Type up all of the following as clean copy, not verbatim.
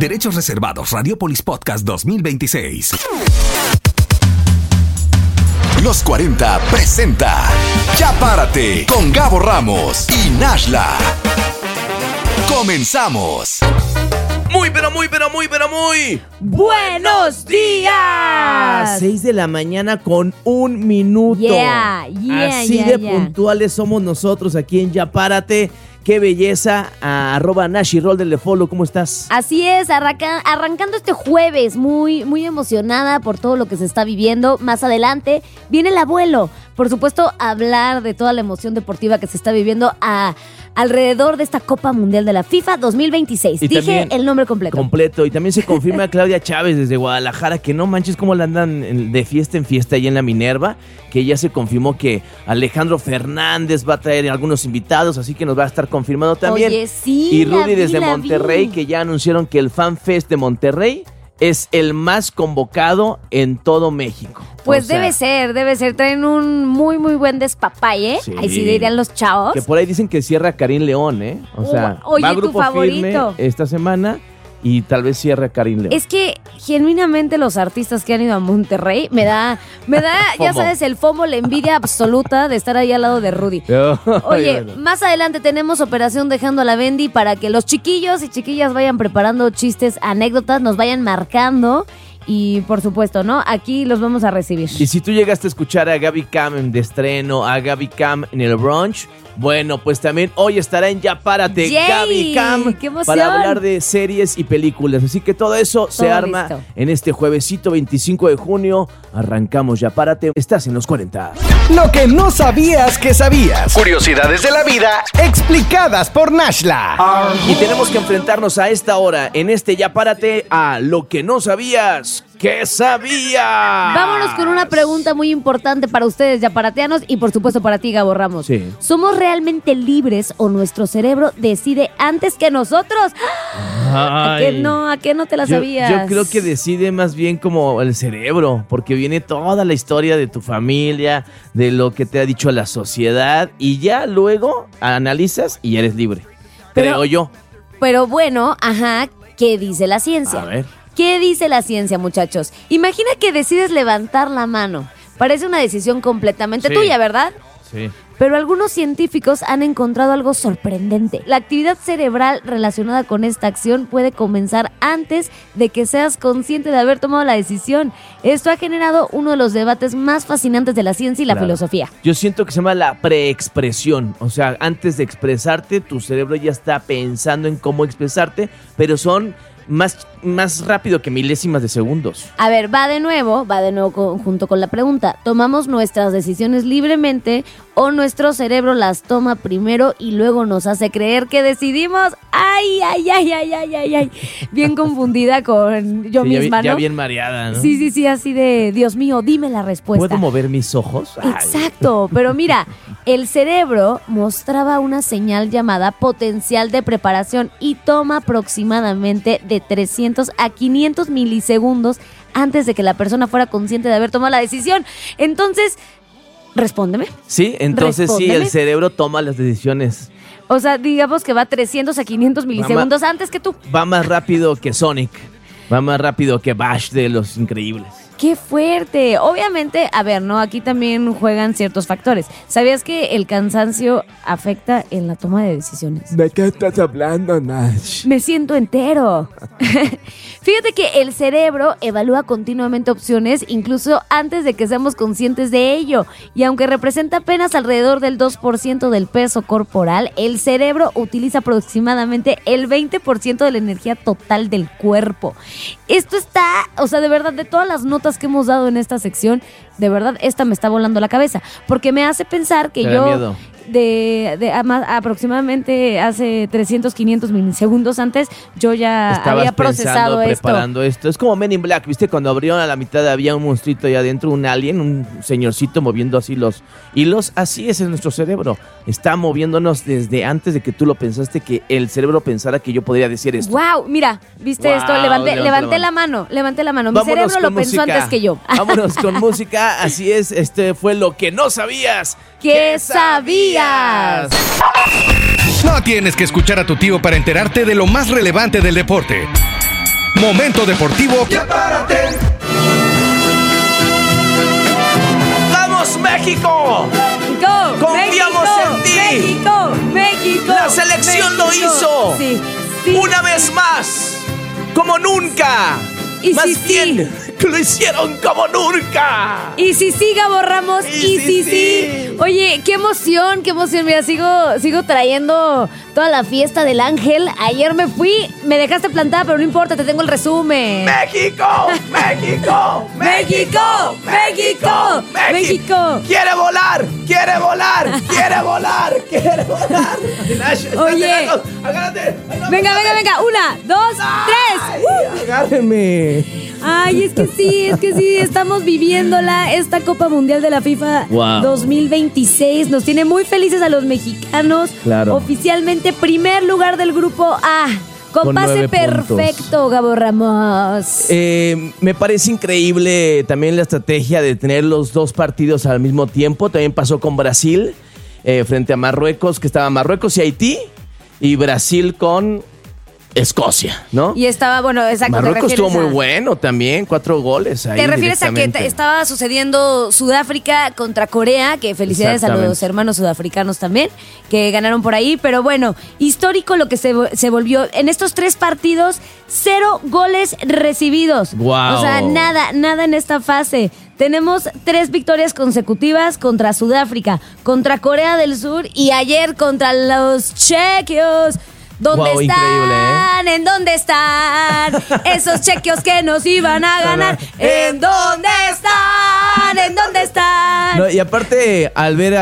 Derechos reservados. Radiopolis Podcast 2026. Los 40 presenta Ya Párate con Gabo Ramos y Nashla. Comenzamos. Muy ¡buenos días! 6 de la mañana con 1 minuto. Así de puntuales somos nosotros aquí en Ya Párate. ¡Qué belleza! @Nashirol del Follow, ¿cómo estás? Así es, arrancando este jueves, muy emocionada por todo lo que se está viviendo. Más adelante viene el abuelo. Por supuesto, hablar de toda la emoción deportiva que se está viviendo alrededor de esta Copa Mundial de la FIFA 2026. Dije el nombre completo. Y también se confirma Claudia Chávez desde Guadalajara, que no manches cómo la andan de fiesta en fiesta ahí en la Minerva, que ya se confirmó que Alejandro Fernández va a traer algunos invitados, así que nos va a estar confirmando también. Oye, sí, y Rudy desde Monterrey, que ya anunciaron que el Fan Fest de Monterrey es el más convocado en todo México. Pues debe ser. Traen un muy buen despapalle, sí. Ahí sí dirían los chavos. Que por ahí dicen que cierra Karim León, ¿eh? O sea, oye, va Grupo tu favorito Firme esta semana y tal vez cierra Karim León. Es que genuinamente los artistas que han ido a Monterrey me da ya sabes, el FOMO, la envidia absoluta de estar ahí al lado de Rudy. Oye, más adelante tenemos Operación Dejando a la Bendy para que los chiquillos y chiquillas vayan preparando chistes, anécdotas, nos vayan marcando. Y por supuesto, ¿no? Aquí los vamos a recibir. Y si tú llegaste a escuchar a Gaby Cam de estreno, a Gaby Cam en el brunch, bueno, pues también hoy estará en Ya Párate Gaby Cam para hablar de series y películas. Así que todo eso se arma listo en este juevesito 25 de junio. Arrancamos Ya Párate. Estás en los 40. Lo que no sabías que sabías. Curiosidades de la vida explicadas por Nashla. Y tenemos que enfrentarnos a esta hora, en este Ya Párate, a lo que no sabías que sabías. Vámonos con una pregunta muy importante para ustedes, yaparateanos, y por supuesto para ti, Gabo Ramos. Sí. ¿Somos realmente libres o nuestro cerebro decide antes que nosotros? ¿A qué no te la sabías? Yo creo que decide más bien como el cerebro, porque viene toda la historia de tu familia, de lo que te ha dicho la sociedad, y ya luego analizas y eres libre. Creo yo. Pero bueno, ¿qué dice la ciencia? A ver. ¿Qué dice la ciencia, muchachos? Imagina que decides levantar la mano. Parece una decisión completamente tuya, ¿verdad? Sí. Pero algunos científicos han encontrado algo sorprendente. La actividad cerebral relacionada con esta acción puede comenzar antes de que seas consciente de haber tomado la decisión. Esto ha generado uno de los debates más fascinantes de la ciencia y la filosofía. Yo siento que se llama la preexpresión. O sea, antes de expresarte, tu cerebro ya está pensando en cómo expresarte, pero son más rápido que milésimas de segundos. A ver, va de nuevo junto con la pregunta. ¿Tomamos nuestras decisiones libremente o nuestro cerebro las toma primero y luego nos hace creer que decidimos? ¡Ay! Bien confundida con yo misma, ¿no? Ya bien mareada, ¿no? Sí, así de, Dios mío, dime la respuesta. ¿Puedo mover mis ojos? Ay. Exacto, pero mira, el cerebro mostraba una señal llamada potencial de preparación y toma aproximadamente de 300 a 500 milisegundos antes de que la persona fuera consciente de haber tomado la decisión. Entonces, respóndeme. Sí, entonces sí, el cerebro toma las decisiones. O sea, digamos que va 300 a 500 milisegundos antes que tú. Va más rápido que Sonic. Va más rápido que Bash de Los Increíbles. ¡Qué fuerte! Obviamente, a ver, ¿no? Aquí también juegan ciertos factores. ¿Sabías que el cansancio afecta en la toma de decisiones? ¿De qué estás hablando, Nash? Me siento entero. Fíjate que el cerebro evalúa continuamente opciones, incluso antes de que seamos conscientes de ello. Y aunque representa apenas alrededor del 2% del peso corporal, el cerebro utiliza aproximadamente el 20% de la energía total del cuerpo. Esto está, o sea, de verdad, de todas las notas que hemos dado en esta sección, de verdad, esta me está volando la cabeza, porque me hace pensar que yo aproximadamente hace 300, 500 milisegundos antes, yo ya había procesado preparando esto. Es como Men in Black, ¿viste? Cuando abrieron a la mitad había un monstruito ahí adentro, un alien, un señorcito moviendo así los hilos. Así es nuestro cerebro. Está moviéndonos desde antes de que tú lo pensaste, que el cerebro pensara que yo podría decir esto. ¡Wow! Mira, ¿viste esto? Levanté la mano. Mi cerebro lo pensó antes que yo. Vámonos con música. Así es, este fue lo que no sabías. ¿Qué sabías? No tienes que escuchar a tu tío para enterarte de lo más relevante del deporte. Momento deportivo. ¡Ya párate! ¡Vamos, México! ¡Confiamos en ti! ¡México! ¡La selección lo hizo! Sí. ¡Una vez más! ¡Como nunca! Y Más sí, bien, que lo hicieron como nunca. Y sí, Gabo Ramos. Y sí. Oye, qué emoción. Mira, sigo trayendo toda la fiesta del ángel. Ayer me fui, me dejaste plantada, pero no importa, te tengo el resumen. ¡México! ¡México! ¡México! ¡México! ¡México! ¡Quiere volar! ¡Quiere volar! ¡Quiere volar! ¡Quiere volar! Oye. ¡Agárrate! Venga. 1, 2, 3. ¡Agárrenme! Ay, es que sí, estamos viviéndola, esta Copa Mundial de la FIFA 2026. Nos tiene muy felices a los mexicanos. Claro. Oficialmente primer lugar del grupo A. Con pase perfecto, Gabo Ramos. Me parece increíble también la estrategia de tener los dos partidos al mismo tiempo. También pasó con Brasil frente a Marruecos, que estaban Marruecos y Haití, y Brasil con Escocia, ¿no? Y estaba, bueno, exacto. Marruecos estuvo muy bueno también, 4 goles ahí. ¿Te refieres a que estaba sucediendo Sudáfrica contra Corea? Que felicidades a los hermanos sudafricanos también, que ganaron por ahí. Pero bueno, histórico lo que se volvió. En estos 3 partidos, 0 goles recibidos. Wow. O sea, nada en esta fase. Tenemos 3 victorias consecutivas contra Sudáfrica, contra Corea del Sur y ayer contra los chequios. ¿Dónde están? Increíble, ¿En dónde están? Esos chequios que nos iban a ganar. ¿En dónde están? ¿En dónde están? No, y aparte, al ver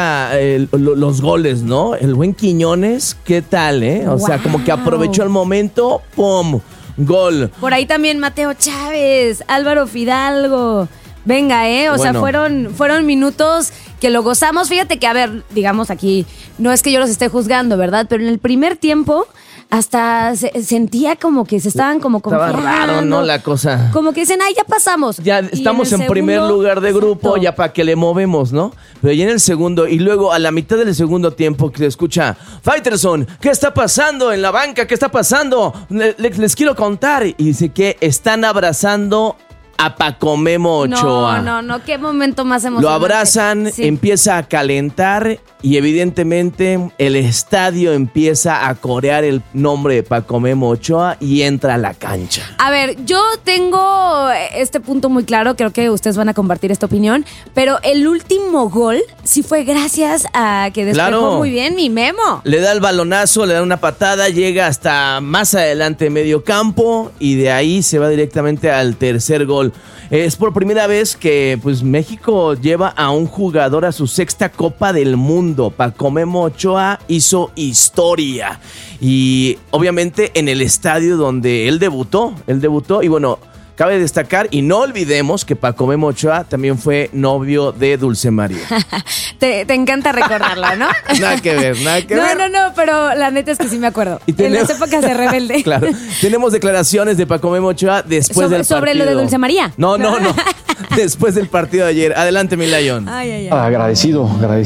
los goles, ¿no? El buen Quiñones, ¿qué tal, O sea, como que aprovechó el momento, ¡pum! Gol. Por ahí también Mateo Chávez, Álvaro Fidalgo. Venga, O sea, fueron minutos que lo gozamos. Fíjate que, a ver, digamos aquí, no es que yo los esté juzgando, ¿verdad? Pero en el primer tiempo hasta sentía como que se estaban como confiando. Estaba raro, ¿no? La cosa. Como que dicen, ya pasamos. Ya estamos en primer lugar de grupo, ya para que le movemos, ¿no? Pero ya en el segundo, y luego a la mitad del segundo tiempo que se escucha, Faitelson, ¿qué está pasando en la banca? ¿Qué está pasando? Les quiero contar. Y dice que están abrazando a Paco Memo Ochoa. No, qué momento más emocionante. Lo abrazan, empieza a calentar y evidentemente el estadio empieza a corear el nombre de Paco Memo Ochoa y entra a la cancha. A ver, yo tengo este punto muy claro, creo que ustedes van a compartir esta opinión, pero el último gol sí fue gracias a que despejó muy bien mi Memo. Le da el balonazo, le da una patada, llega hasta más adelante medio campo y de ahí se va directamente al tercer gol. Es por primera vez que pues México lleva a un jugador a su 6ª Copa del Mundo. Paco Memo Ochoa hizo historia y obviamente en el estadio donde él debutó y bueno, cabe destacar y no olvidemos que Paco Memo Ochoa también fue novio de Dulce María. Te encanta recordarlo, ¿no? Nada que ver. No, pero la neta es que sí me acuerdo. En las épocas de Rebelde. Claro. Tenemos declaraciones de Paco Memo Ochoa después del partido. ¿Sobre lo de Dulce María? No. Después del partido de ayer. Adelante, mi Lion. Ay. Agradecido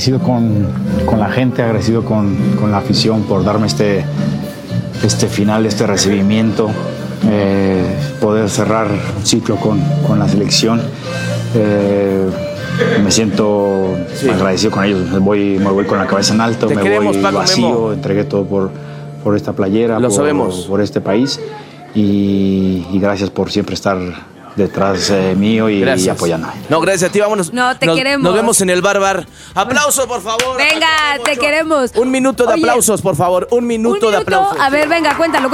con la gente, agradecido con la afición por darme este final, este recibimiento. Poder cerrar un ciclo con la selección. Me siento agradecido con ellos. Me voy con la cabeza en alto, me voy vacío, entregué todo por esta playera, por este país y gracias por siempre estar detrás mío y apoyando. No, gracias a ti, vámonos. No, te queremos. Nos vemos en el bar. Aplausos, por favor. Venga, te queremos. Un minuto de aplausos, por favor. Un minuto de aplausos. A ver, venga, cuéntalo.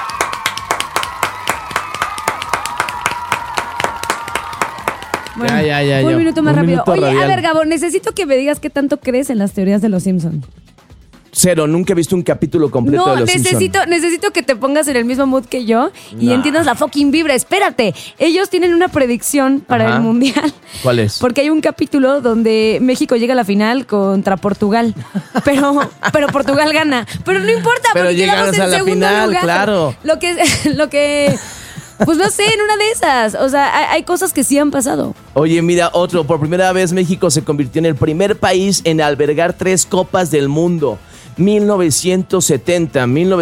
Bueno, ya. Un minuto más rápido. Oye, radial. A ver, Gabo, necesito que me digas qué tanto crees en las teorías de los Simpsons. 0, nunca he visto un capítulo completo de los Simpsons. Necesito que te pongas en el mismo mood que yo y entiendas la fucking vibra. Espérate, ellos tienen una predicción para el Mundial. ¿Cuál es? Porque hay un capítulo donde México llega a la final contra Portugal, pero Portugal gana. Pero no importa, pero porque llegamos a la final, lugar. claro. Lo que pues no sé, en una de esas. O sea, hay cosas que sí han pasado. Oye, mira, por primera vez México se convirtió en el primer país en albergar 3 Copas del Mundo. 1970,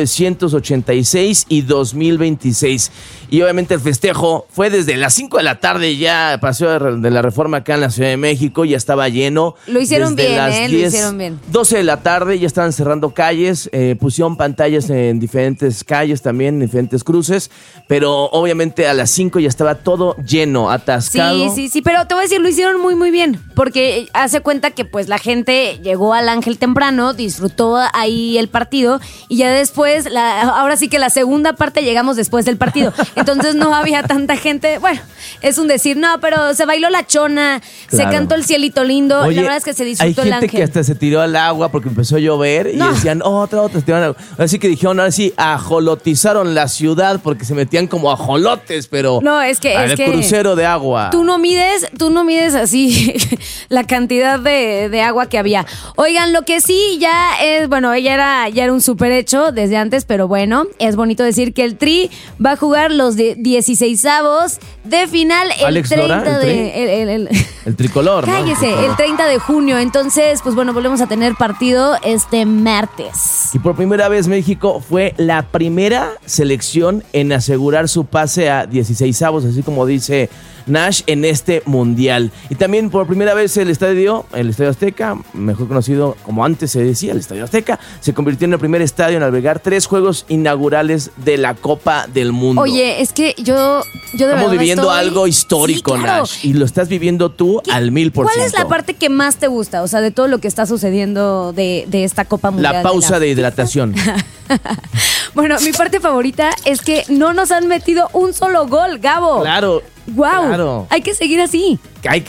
1986 y 2026. Y obviamente el festejo fue desde las 5 de la tarde, ya Paseo de la Reforma acá en la Ciudad de México, ya estaba lleno. Lo hicieron desde bien, las 10, lo hicieron bien. 12 de la tarde ya estaban cerrando calles, pusieron pantallas en diferentes calles también, en diferentes cruces, pero obviamente a las 5 ya estaba todo lleno, atascado. Sí, pero te voy a decir, lo hicieron muy, muy bien, porque hace cuenta que pues la gente llegó al Ángel temprano, disfrutó ahí el partido, y ya después, ahora sí que la segunda parte llegamos después del partido. Entonces no había tanta gente. Bueno, es un decir, no, pero se bailó la chona, claro. Se cantó el cielito lindo. Oye, la verdad es que se disfrutó el Ángel. Hay gente que hasta se tiró al agua porque empezó a llover y decían, otra, se tiraron al agua. Así que dijeron, ahora sí, ajolotizaron la ciudad porque se metían como ajolotes, pero no, es que crucero de agua. Tú no mides así la cantidad de agua que había. Oigan, lo que sí ya es, bueno, ya era un super hecho desde antes, pero bueno, es bonito decir que el Tri va a jugar los 16avos de final el Alex 30 Lora, el tricolor, cállese, ¿no? El 30 de junio. Entonces, pues bueno, volvemos a tener partido este martes. Y por primera vez México fue la primera selección en asegurar su pase a 16avos, así como dice Nash, en este mundial. Y también por primera vez el Estadio Azteca, mejor conocido como antes se decía, el Estadio Azteca, se convirtió en el primer estadio en albergar 3 juegos inaugurales de la Copa del Mundo. Oye, es que yo de verdad estamos viviendo algo histórico, sí, claro. Nash, y lo estás viviendo tú al 1000%. ¿Cuál es la parte que más te gusta? O sea, de todo lo que está sucediendo de esta Copa Mundial. La pausa de hidratación. Bueno, mi parte favorita es que no nos han metido un solo gol, Gabo. Claro. ¡Wow! Claro. Hay que seguir así.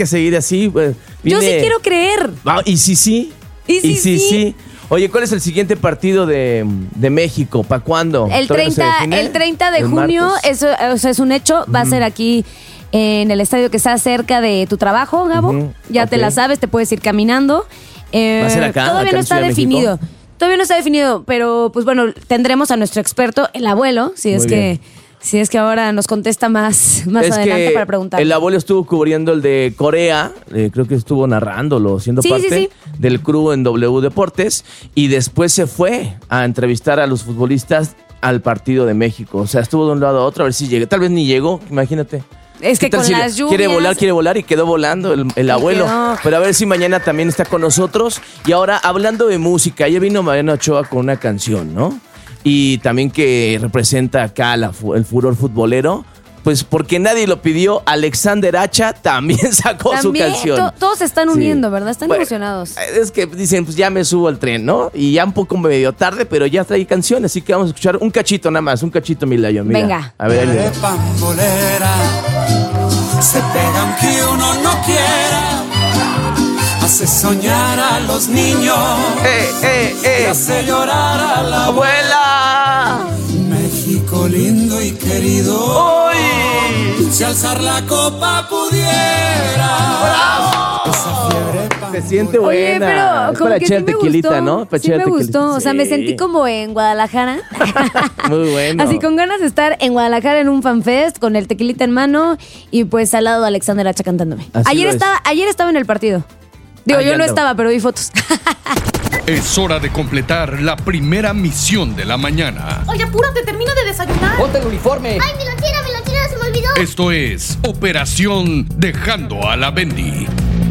Yo sí quiero creer. ¿Y sí? ¿Y sí? Oye, ¿cuál es el siguiente partido de México? ¿Para cuándo? El 30 de junio, eso es un hecho. Va a ser aquí en el estadio que está cerca de tu trabajo, Gabo. Ya te la sabes, te puedes ir caminando. ¿Va a ser acá? Todavía no está definido. Todavía no está definido, pero pues bueno, tendremos a nuestro experto, el abuelo, si es que ahora nos contesta más adelante para preguntar. El abuelo estuvo cubriendo el de Corea, creo que estuvo narrándolo, siendo parte del crew en W Deportes, y después se fue a entrevistar a los futbolistas al partido de México. O sea, estuvo de un lado a otro a ver si llega. Tal vez ni llegó, imagínate. Es que con las lluvias... Quiere volar y quedó volando el abuelo. Pero a ver si mañana también está con nosotros. Y ahora, hablando de música, ayer vino Mariana Ochoa con una canción, ¿no? Y también que representa acá el furor futbolero. Pues porque nadie lo pidió, Alexander Hacha también sacó su canción. Todos se están uniendo, ¿verdad? Están emocionados. Es que dicen, pues ya me subo al tren, ¿no? Y ya un poco medio tarde, pero ya trae canción, así que vamos a escuchar un cachito nada más, Milayo. Mira. Venga. A ver, ahí se pega aunque uno no quiera, hace soñar a los niños, y hace llorar a la abuela. México lindo y querido, hoy si alzar la copa pudiera. ¡Bravo! Esa fiebre se siente buena. Oye, pero como para que echar sí me tequilita, gustó, ¿no? Sí me gustó, o sea, me sentí como en Guadalajara. Muy bueno. Así con ganas de estar en Guadalajara en un fanfest con el tequilita en mano y pues al lado de Alexander Hacha cantándome. Ayer estaba en el partido. Digo, yo no estaba, pero vi fotos. Es hora de completar la primera misión de la mañana. Oye, apúrate, termino de desayunar. Ponte el uniforme. Ay, mi lonchera, se me olvidó. Esto es Operación Dejando a la Bendy.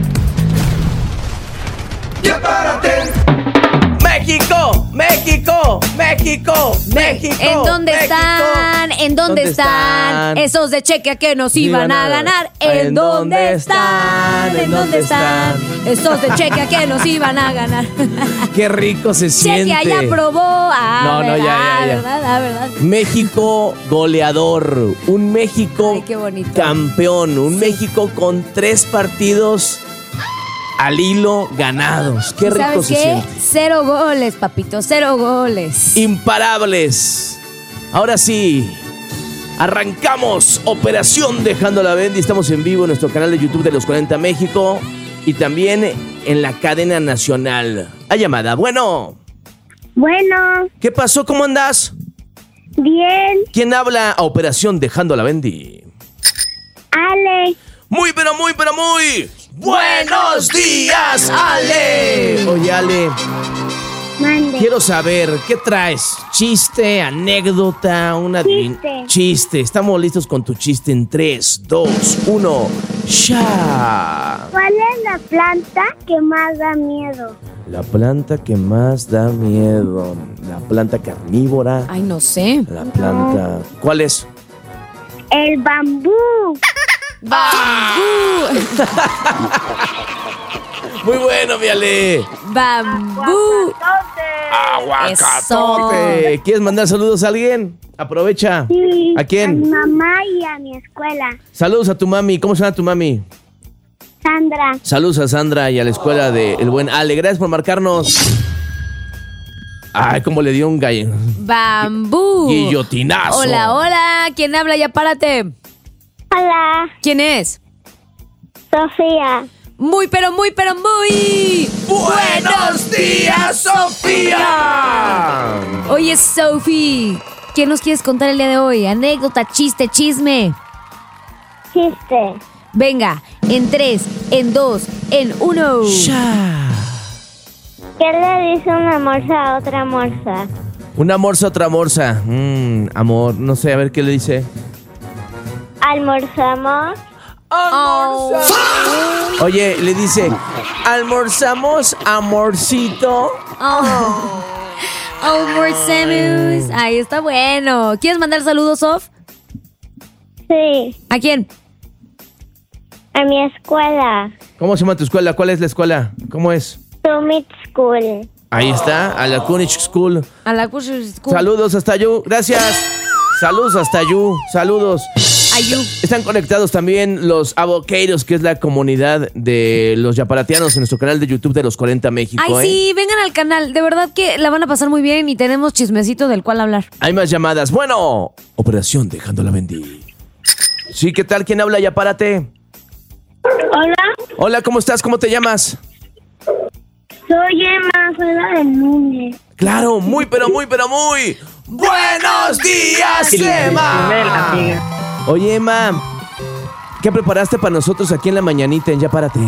¡Ya párate! ¡México! ¡México! ¡México! ¡México! ¿En dónde están? ¿En dónde están? Esos de Chequia que nos iban a ganar. ¿En dónde están? ¿En dónde están? Esos de Chequia que nos iban a ganar. Qué rico se siente. Chequia ya probó. Ya. ¿Verdad? México goleador. Un México campeón. Un México con 3 partidos al hilo ganados. Qué rico se siente. 0 goles, papito, 0 goles. Imparables. Ahora sí, arrancamos Operación Dejando la Bendy. Estamos en vivo en nuestro canal de YouTube de Los 40 México y también en la cadena nacional. A llamada. Bueno. ¿Qué pasó? ¿Cómo andas? Bien. ¿Quién habla a Operación Dejando la Bendy? Ale. Muy. ¡Buenos días, Ale! Oye, Ale. Mande. Quiero saber, ¿qué traes? ¿Chiste, anécdota, chiste? Estamos listos con tu chiste en 3, 2, 1, ¡ya! ¿Cuál es la planta que más da miedo? La planta que más da miedo. La planta carnívora. Ay, no sé. La planta... ¿Cuál es? El bambú. ¡Bambú! Muy bueno, mi Ale. ¡Bambú! ¡Aguacatote! Eso. ¿Quieres mandar saludos a alguien? Aprovecha. Sí, ¿A quién? A mi mamá y a mi escuela. Saludos a tu mami. ¿Cómo se llama tu mami? Sandra. Saludos a Sandra y a la escuela del buen Ale. Gracias por marcarnos. Ay, cómo le dio un gallo. ¡Bambú! Guillotinazo. Hola, hola. ¿Quién habla? Ya párate. Hola. ¿Quién es? Sofía. Muy, pero muy, pero muy... ¡Buenos días, Sofía! Oye, Sophie, ¿qué nos quieres contar el día de hoy? Anécdota, chiste, chisme. Chiste. Venga, en 3, en 2, en 1. ¡Ya! ¿Qué le dice una morsa a otra morsa? Una morsa, otra morsa. Amor, no sé, a ver qué le dice. ¿Almorzamos? Oye, le dice, ¿almorzamos, amorcito? Almorzamos. Ahí está bueno. ¿Quieres mandar saludos, Sof? Sí. ¿A quién? A mi escuela. ¿Cómo se llama tu escuela? ¿Cuál es la escuela? ¿Cómo es? Summit School. Ahí está, a la Kunich School. A la Kunich School. Saludos hasta Yu. Gracias. Saludos hasta Yu. Saludos. Ayú. Están conectados también los Avoqueiros, que es la comunidad de los yaparatianos en nuestro canal de YouTube de los 40 México. Ay, sí, vengan al canal. De verdad que la van a pasar muy bien y tenemos chismecito del cual hablar. Hay más llamadas. Bueno, Operación Dejándola Bendy. Sí, ¿qué tal? ¿Quién habla? Ya párate. Hola. Hola, ¿cómo estás? ¿Cómo te llamas? Soy Emma, soy la del lunes. Claro, muy, pero muy, pero muy. ¡Buenos días, Emma! Oye, Emma, ¿qué preparaste para nosotros aquí en la mañanita en Ya Párate?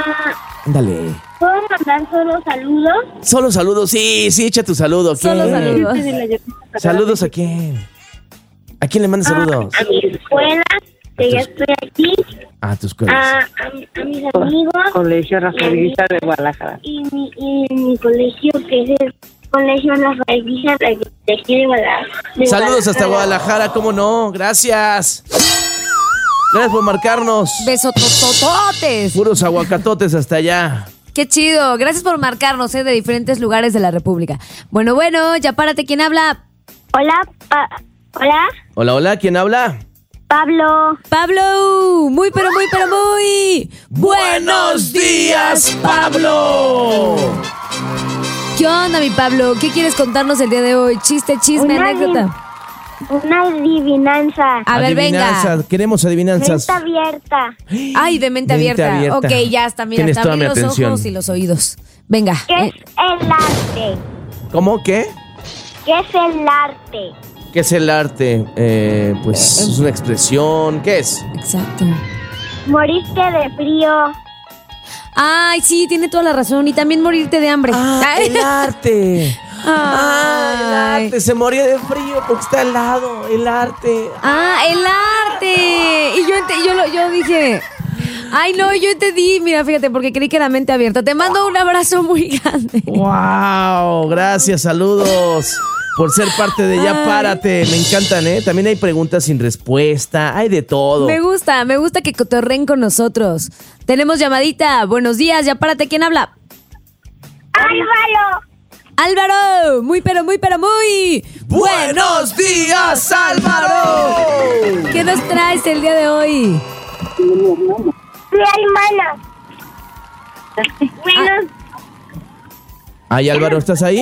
Ándale. ¿Puedo mandar solo saludos? Solo saludos, sí, echa tu saludo. Solo saludos. ¿Saludos a quién? ¿A quién le mandas saludos? A mi escuela, que ya estoy aquí. A tu escuela. A mis amigos. Colegio Rafaelita de Guadalajara. Y mi colegio, que es el Colegio Rafaelita de aquí de Guadalajara. Saludos hasta Guadalajara, ¿cómo no? Gracias. Gracias por marcarnos. Besotototes. Puros aguacatotes hasta allá. Qué chido. Gracias por marcarnos, de diferentes lugares de la República. Bueno, ya párate. ¿Quién habla? Hola, hola. Hola, ¿quién habla? Pablo. Pablo. Muy, pero muy, pero muy. ¡Buenos días, Pablo! ¿Qué onda, mi Pablo? ¿Qué quieres contarnos el día de hoy? Chiste, chisme, anécdota. Una adivinanza. A ver, venga. Queremos adivinanzas. Mente abierta. Ay, de mente abierta. Ok, ya está. Mira, Tienes toda mi los atención. ojos y los oídos. Venga. ¿Qué es el arte? ¿Cómo? ¿Qué? ¿Qué es el arte? ¿Qué es el arte? Pues es una expresión. ¿Qué es? Exacto. Morirte de frío. Ay, sí, tiene toda la razón. Y también morirte de hambre. El arte. El arte. Se moría de frío porque está helado. El arte. El arte. Y yo dije... Ay, no, yo entendí. Mira, fíjate, porque creí que era mente abierta. Te mando un abrazo muy grande. ¡Wow! Gracias, saludos por ser parte de Ya Párate. Me encantan, ¿eh? También hay preguntas sin respuesta. Hay de todo. Me gusta que cotorren con nosotros. Tenemos llamadita. Buenos días, Ya Párate. ¿Quién habla? Álvaro. Muy, pero muy, pero muy. ¡Buenos días, Álvaro! ¿Qué nos traes el día de hoy? Mi hermana. Bueno. Ay, Álvaro, ¿estás ahí?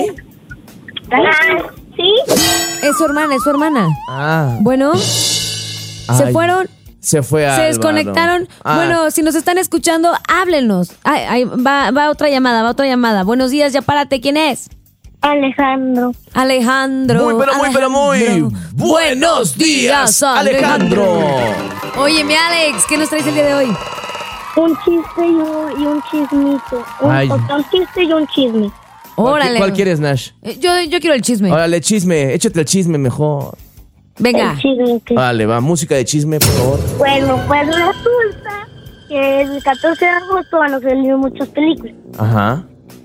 ¿Sí? Es su hermana. Bueno, ¿se fueron? Se fue Álvaro. ¿Se desconectaron? Bueno, si nos están escuchando, háblenos. Va otra llamada. Buenos días, Ya Párate. ¿Quién es? Alejandro. Muy, pero muy. Buenos días, Alejandro. Oye, mi Alex, ¿qué nos traes el día de hoy? Un chiste y un chismito. Un chiste y un chisme. Órale. ¿Cuál quieres, Nash? Yo quiero el chisme. Órale, chisme. Échate el chisme mejor. Venga. El chisme. Vale, va. Música de chisme, por favor. Bueno, pues resulta que el 14 de agosto van a salir muchas películas. Ajá.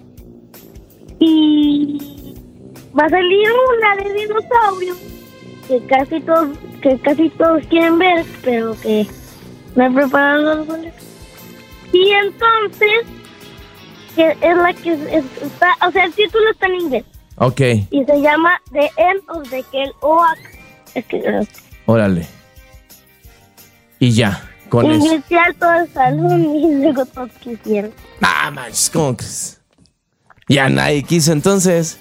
Y va a salir una de dinosaurio que casi todos quieren ver, pero que no he preparado los boletos. Y entonces, que es la que está, o sea, el título está en inglés. Ok. Y se llama The End of the Kerouac. Es que Órale. Y ya, con eso. iniciar todo el salón y luego todos quisieron. Ah, manches, ¿cómo que ya nadie quiso entonces?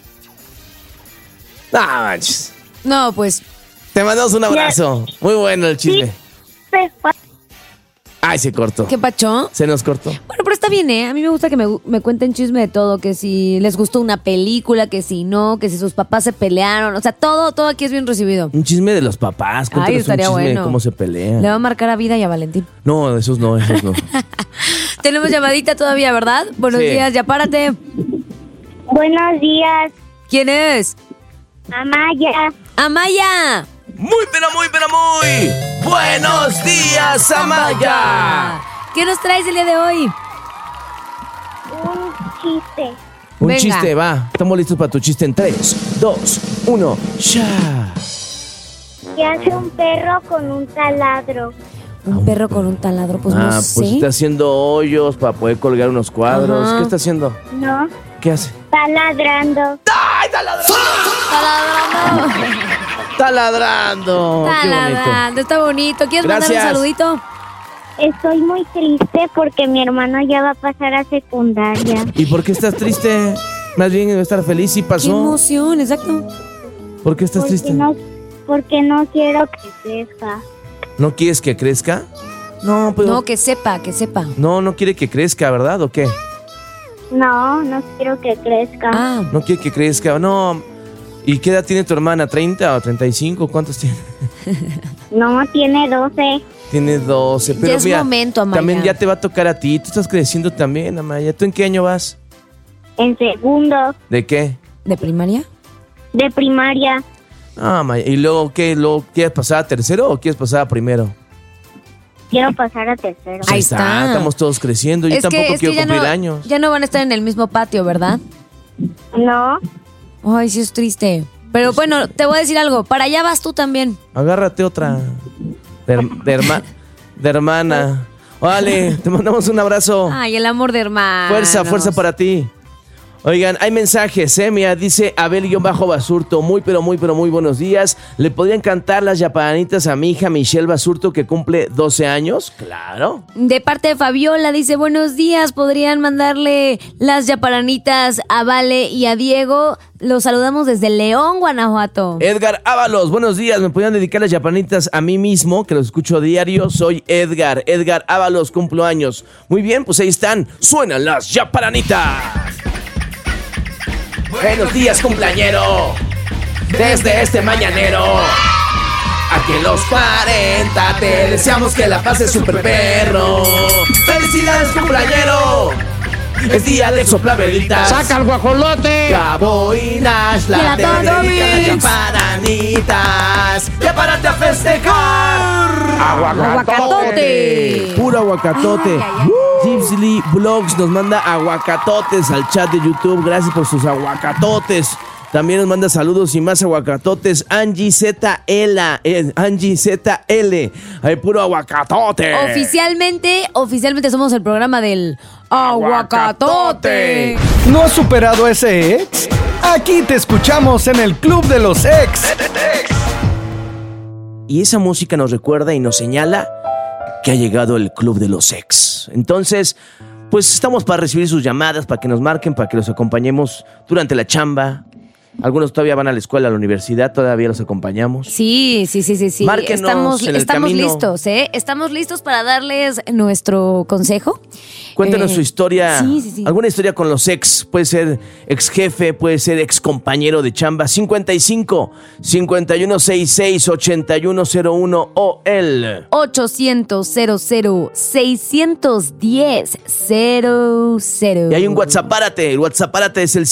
Ah, manches. No, pues. Te mandamos un abrazo. Muy bueno el chisme. Sí, Ay, se cortó. ¿Qué pacho? Se nos cortó. Bueno, pero está bien, ¿eh? A mí me gusta que me cuenten chisme de todo, que si les gustó una película, que si no, que si sus papás se pelearon, o sea, todo aquí es bien recibido. Un chisme de los papás. Cuéntanos estaría un chisme bueno. de cómo se pelean. Le va a marcar a Vida y a Valentín. No, esos no. Tenemos llamadita todavía, ¿verdad? Buenos días, ya párate. Buenos días. ¿Quién es? Amaya. ¡Amaya! Muy, pero muy buenos días, Amaya. ¿Qué nos traes el día de hoy? Un chiste. Un Venga. chiste, va. Estamos listos para tu chiste en 3, 2, 1, ya. ¿Qué hace un perro con un taladro? Un perro con un taladro, pues no sé. Pues está haciendo hoyos para poder colgar unos cuadros. Ajá. ¿Qué está haciendo? No. ¿Qué hace? Está ladrando. ¡Ay, está ladrando! Está ladrando. Qué bonito. Taladrando, está bonito. ¿Quieres Gracias. mandar un saludito? Estoy muy triste porque mi hermano ya va a pasar a secundaria. ¿Y por qué estás triste? Más bien debe estar feliz. ¿Sí Qué pasó? emoción, exacto. ¿Por qué estás triste? Porque no quiero que crezca. ¿No quieres que crezca? No, pero... No, que sepa. No quiere que crezca, ¿verdad? ¿O qué? No quiero que crezca. Ah, No quiere que crezca. No. ¿Y qué edad tiene tu hermana? ¿30 o 35? ¿Cuántos tiene? No, tiene 12. Tiene 12. Pero ya es mira, momento, Amaya. también ya te va a tocar a ti. Tú estás creciendo también, Amaya. ¿Tú en qué año vas? En segundo. ¿De qué? ¿de primaria? De primaria. Ah, Amaya. ¿Y luego qué? ¿Luego quieres pasar a tercero o quieres pasar a primero? Quiero pasar a tercero. Ahí está. Estamos todos creciendo. Yo tampoco quiero ya cumplir años. Ya no van a estar en el mismo patio, ¿verdad? No. Ay, sí es triste. Pero bueno, te voy a decir algo. Para allá vas tú también. Agárrate otra. De hermana. Vale, te mandamos un abrazo. Ay, el amor de hermanos. Fuerza para ti. Oigan, hay mensajes, mira, dice Abel-Basurto, muy buenos días. ¿Le podrían cantar las yapanitas a mi hija Michelle Basurto, que cumple 12 años? Claro. De parte de Fabiola, dice, buenos días, ¿podrían mandarle las yaparanitas a Vale y a Diego? Los saludamos desde León, Guanajuato. Edgar Ábalos, buenos días, ¿me podrían dedicar las yapanitas a mí mismo, que los escucho diario? Soy Edgar Ábalos, cumplo años. Muy bien, pues ahí están, suenan las yaparanitas. Buenos días, cumpleañero, desde este mañanero. Aquí en los 40 te deseamos que la pases super perro. ¡Felicidades, cumpleañero! Es día de soplavelitas. ¡Saca el guajolote! Gabo y Nashla te dedican las yaparanitas. ¡Ya párate a festejar! ¡Aguacatote! Puro aguacatote. Gypsy Vlogs nos manda aguacatotes al chat de YouTube. Gracias por sus aguacatotes. También nos manda saludos y más aguacatotes. Angie ZL. Hay puro aguacatote. Oficialmente somos el programa del aguacatote. ¿No has superado a ese ex? Aquí te escuchamos en el Club de los Ex. Y esa música nos recuerda y nos señala que ha llegado el Club de los Ex. Entonces, pues estamos para recibir sus llamadas, para que nos marquen, para que los acompañemos durante la chamba, Algunos todavía van a la escuela, a la universidad, todavía los acompañamos. Sí. Márquenos estamos listos, ¿eh? Estamos listos para darles nuestro consejo. Cuéntanos su historia. Sí. Alguna historia con los ex. Puede ser ex jefe, puede ser ex compañero de chamba. 55-5166-8101 o el 800-610-00. Y hay un WhatsApp, párate. El WhatsApp párate es el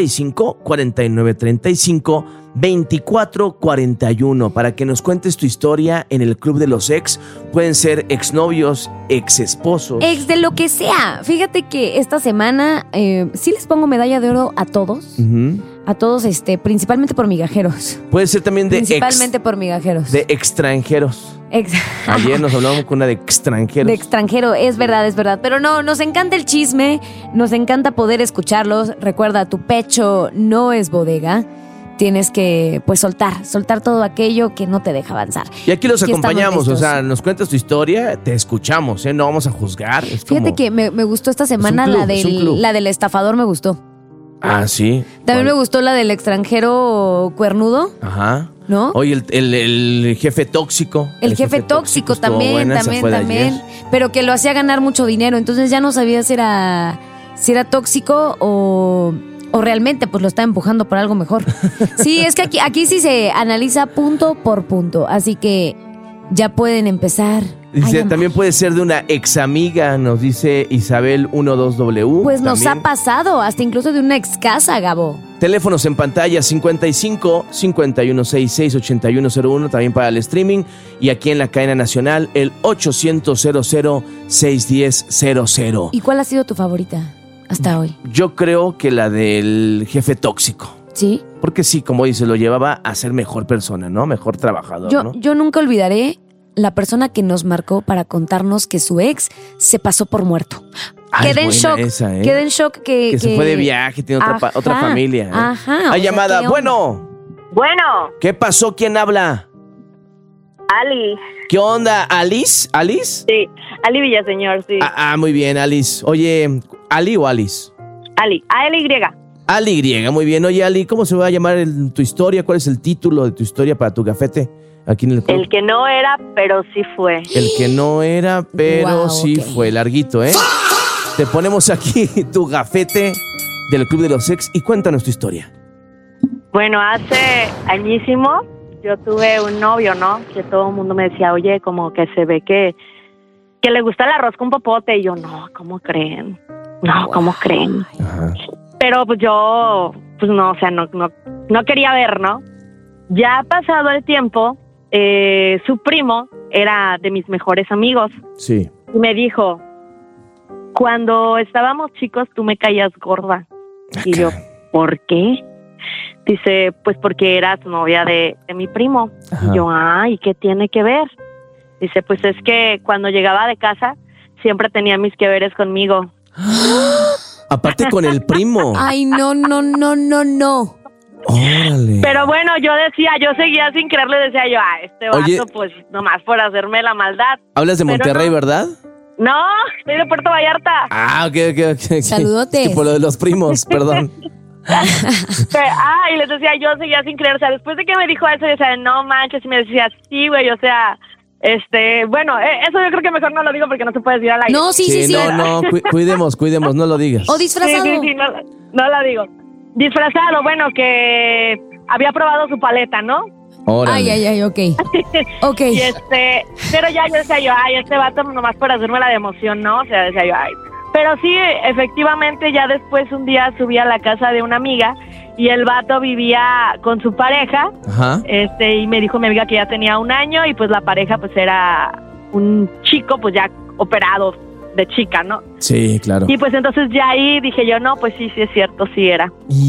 55-4935-2441 para que nos cuentes tu historia en el Club de los Ex. Pueden ser exnovios, exesposos. Ex de lo que sea. Fíjate que esta semana sí les pongo medalla de oro a todos. A todos, principalmente por migajeros. Puede ser también de principalmente por migajeros. De extranjeros. Ayer nos hablamos con una de extranjeros. De extranjero, es verdad. Pero no, nos encanta el chisme, nos encanta poder escucharlos. Recuerda, tu pecho no es bodega. Tienes que, pues, soltar todo aquello que no te deja avanzar. Y aquí los acompañamos, o sea, nos cuentas tu historia, te escuchamos, no vamos a juzgar. Fíjate que me gustó esta semana la del estafador, me gustó. Ah, sí. También me gustó la del extranjero cuernudo. Ajá. ¿No? Oye, el jefe tóxico. El jefe tóxico también. Pero que lo hacía ganar mucho dinero. Entonces ya no sabía si era tóxico o realmente pues lo está empujando por algo mejor. Sí, es que aquí sí se analiza punto por punto. Así que ya pueden empezar. Dice, también puede ser de una ex amiga, nos dice Isabel 12W. Pues también. Nos ha pasado, hasta incluso de una ex casa, Gabo. Teléfonos en pantalla 55-5166-8101, también para el streaming. Y aquí en la cadena nacional, el 800-00-610-00. ¿Y cuál ha sido tu favorita hasta hoy? Yo creo que la del jefe tóxico. ¿Sí? Porque sí, como dice, lo llevaba a ser mejor persona, ¿no? Mejor trabajador, ¿no? Yo nunca olvidaré la persona que nos marcó para contarnos que su ex se pasó por muerto. Quedé en shock. Quedé en shock que se fue de viaje, tiene otra familia. Ajá. Hay llamada. Bueno. ¿Qué pasó? ¿Quién habla? Ali. ¿Qué onda? ¿Alice? ¿Alice? Sí, Ali Villaseñor, sí. Muy bien, Alice. Oye, ¿Ali o Alice? Ali, A-L-Y. Ali, muy bien. Oye, Ali, ¿cómo se va a llamar tu historia? ¿Cuál es el título de tu historia para tu gafete? Aquí en el club. El que no era, pero sí fue. El que no era, pero sí fue. Larguito, ¿eh? Te ponemos aquí tu gafete del Club de los Ex y cuéntanos tu historia. Bueno, hace añísimo yo tuve un novio, ¿no? Que todo el mundo me decía, oye, como que se ve que le gusta el arroz con popote. Y yo, no, ¿cómo creen? No, ¿cómo creen? Ajá. Pero pues yo, pues no, o sea, no quería ver, ¿no? Ya pasado el tiempo, su primo era de mis mejores amigos. Sí. Y me dijo, cuando estábamos chicos tú me caías gorda. Y yo, ¿por qué? Dice, pues porque eras novia de mi primo. Ajá. Y yo, ¿y qué tiene que ver? Dice, pues es que cuando llegaba de casa siempre tenía mis que veres conmigo. Aparte con el primo. Ay, no. Órale. Pero bueno, yo seguía sin creerle, decía yo, este vato, oye, pues nomás por hacerme la maldad. ¿Hablas de Monterrey, no, verdad? No, soy de Puerto Vallarta. Ok. Saludotes. Es que por lo de los primos, perdón. Y les decía, yo seguía sin creer, o sea, después de que me dijo eso, yo decía, no manches, y me decía, sí, güey, o sea, bueno, eso yo creo que mejor no lo digo porque no se puede decir al aire. No, sí. No, cuidemos, no lo digas. O disfrazado. Sí, no la digo. Disfrazado, bueno, que había probado su paleta, ¿no? Órale. Ay, ok. Y pero ya yo decía yo, este vato nomás por hacerme la de emoción, ¿no? O sea, decía yo, Pero sí, efectivamente, ya después un día subí a la casa de una amiga y el vato vivía con su pareja. Ajá. Y me dijo mi amiga que ya tenía 1 año y pues la pareja pues era un chico pues ya operado de chica, ¿no? Sí, claro. Y pues entonces ya ahí dije yo, no, pues sí es cierto, sí era.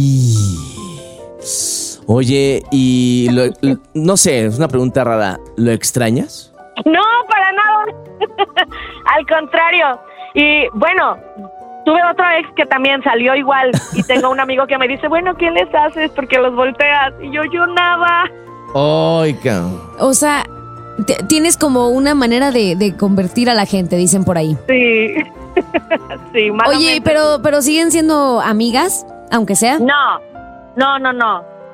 Oye, no sé, es una pregunta rara, ¿lo extrañas? No, para nada. Al contrario. Y bueno, tuve otro ex que también salió igual y tengo un amigo que me dice, bueno, ¿qué les haces? Porque los volteas. Y yo nada. Ay, cabrón. O sea, tienes como una manera de convertir a la gente, dicen por ahí. Sí. Sí, malamente. Oye, pero ¿siguen siendo amigas, aunque sea? No.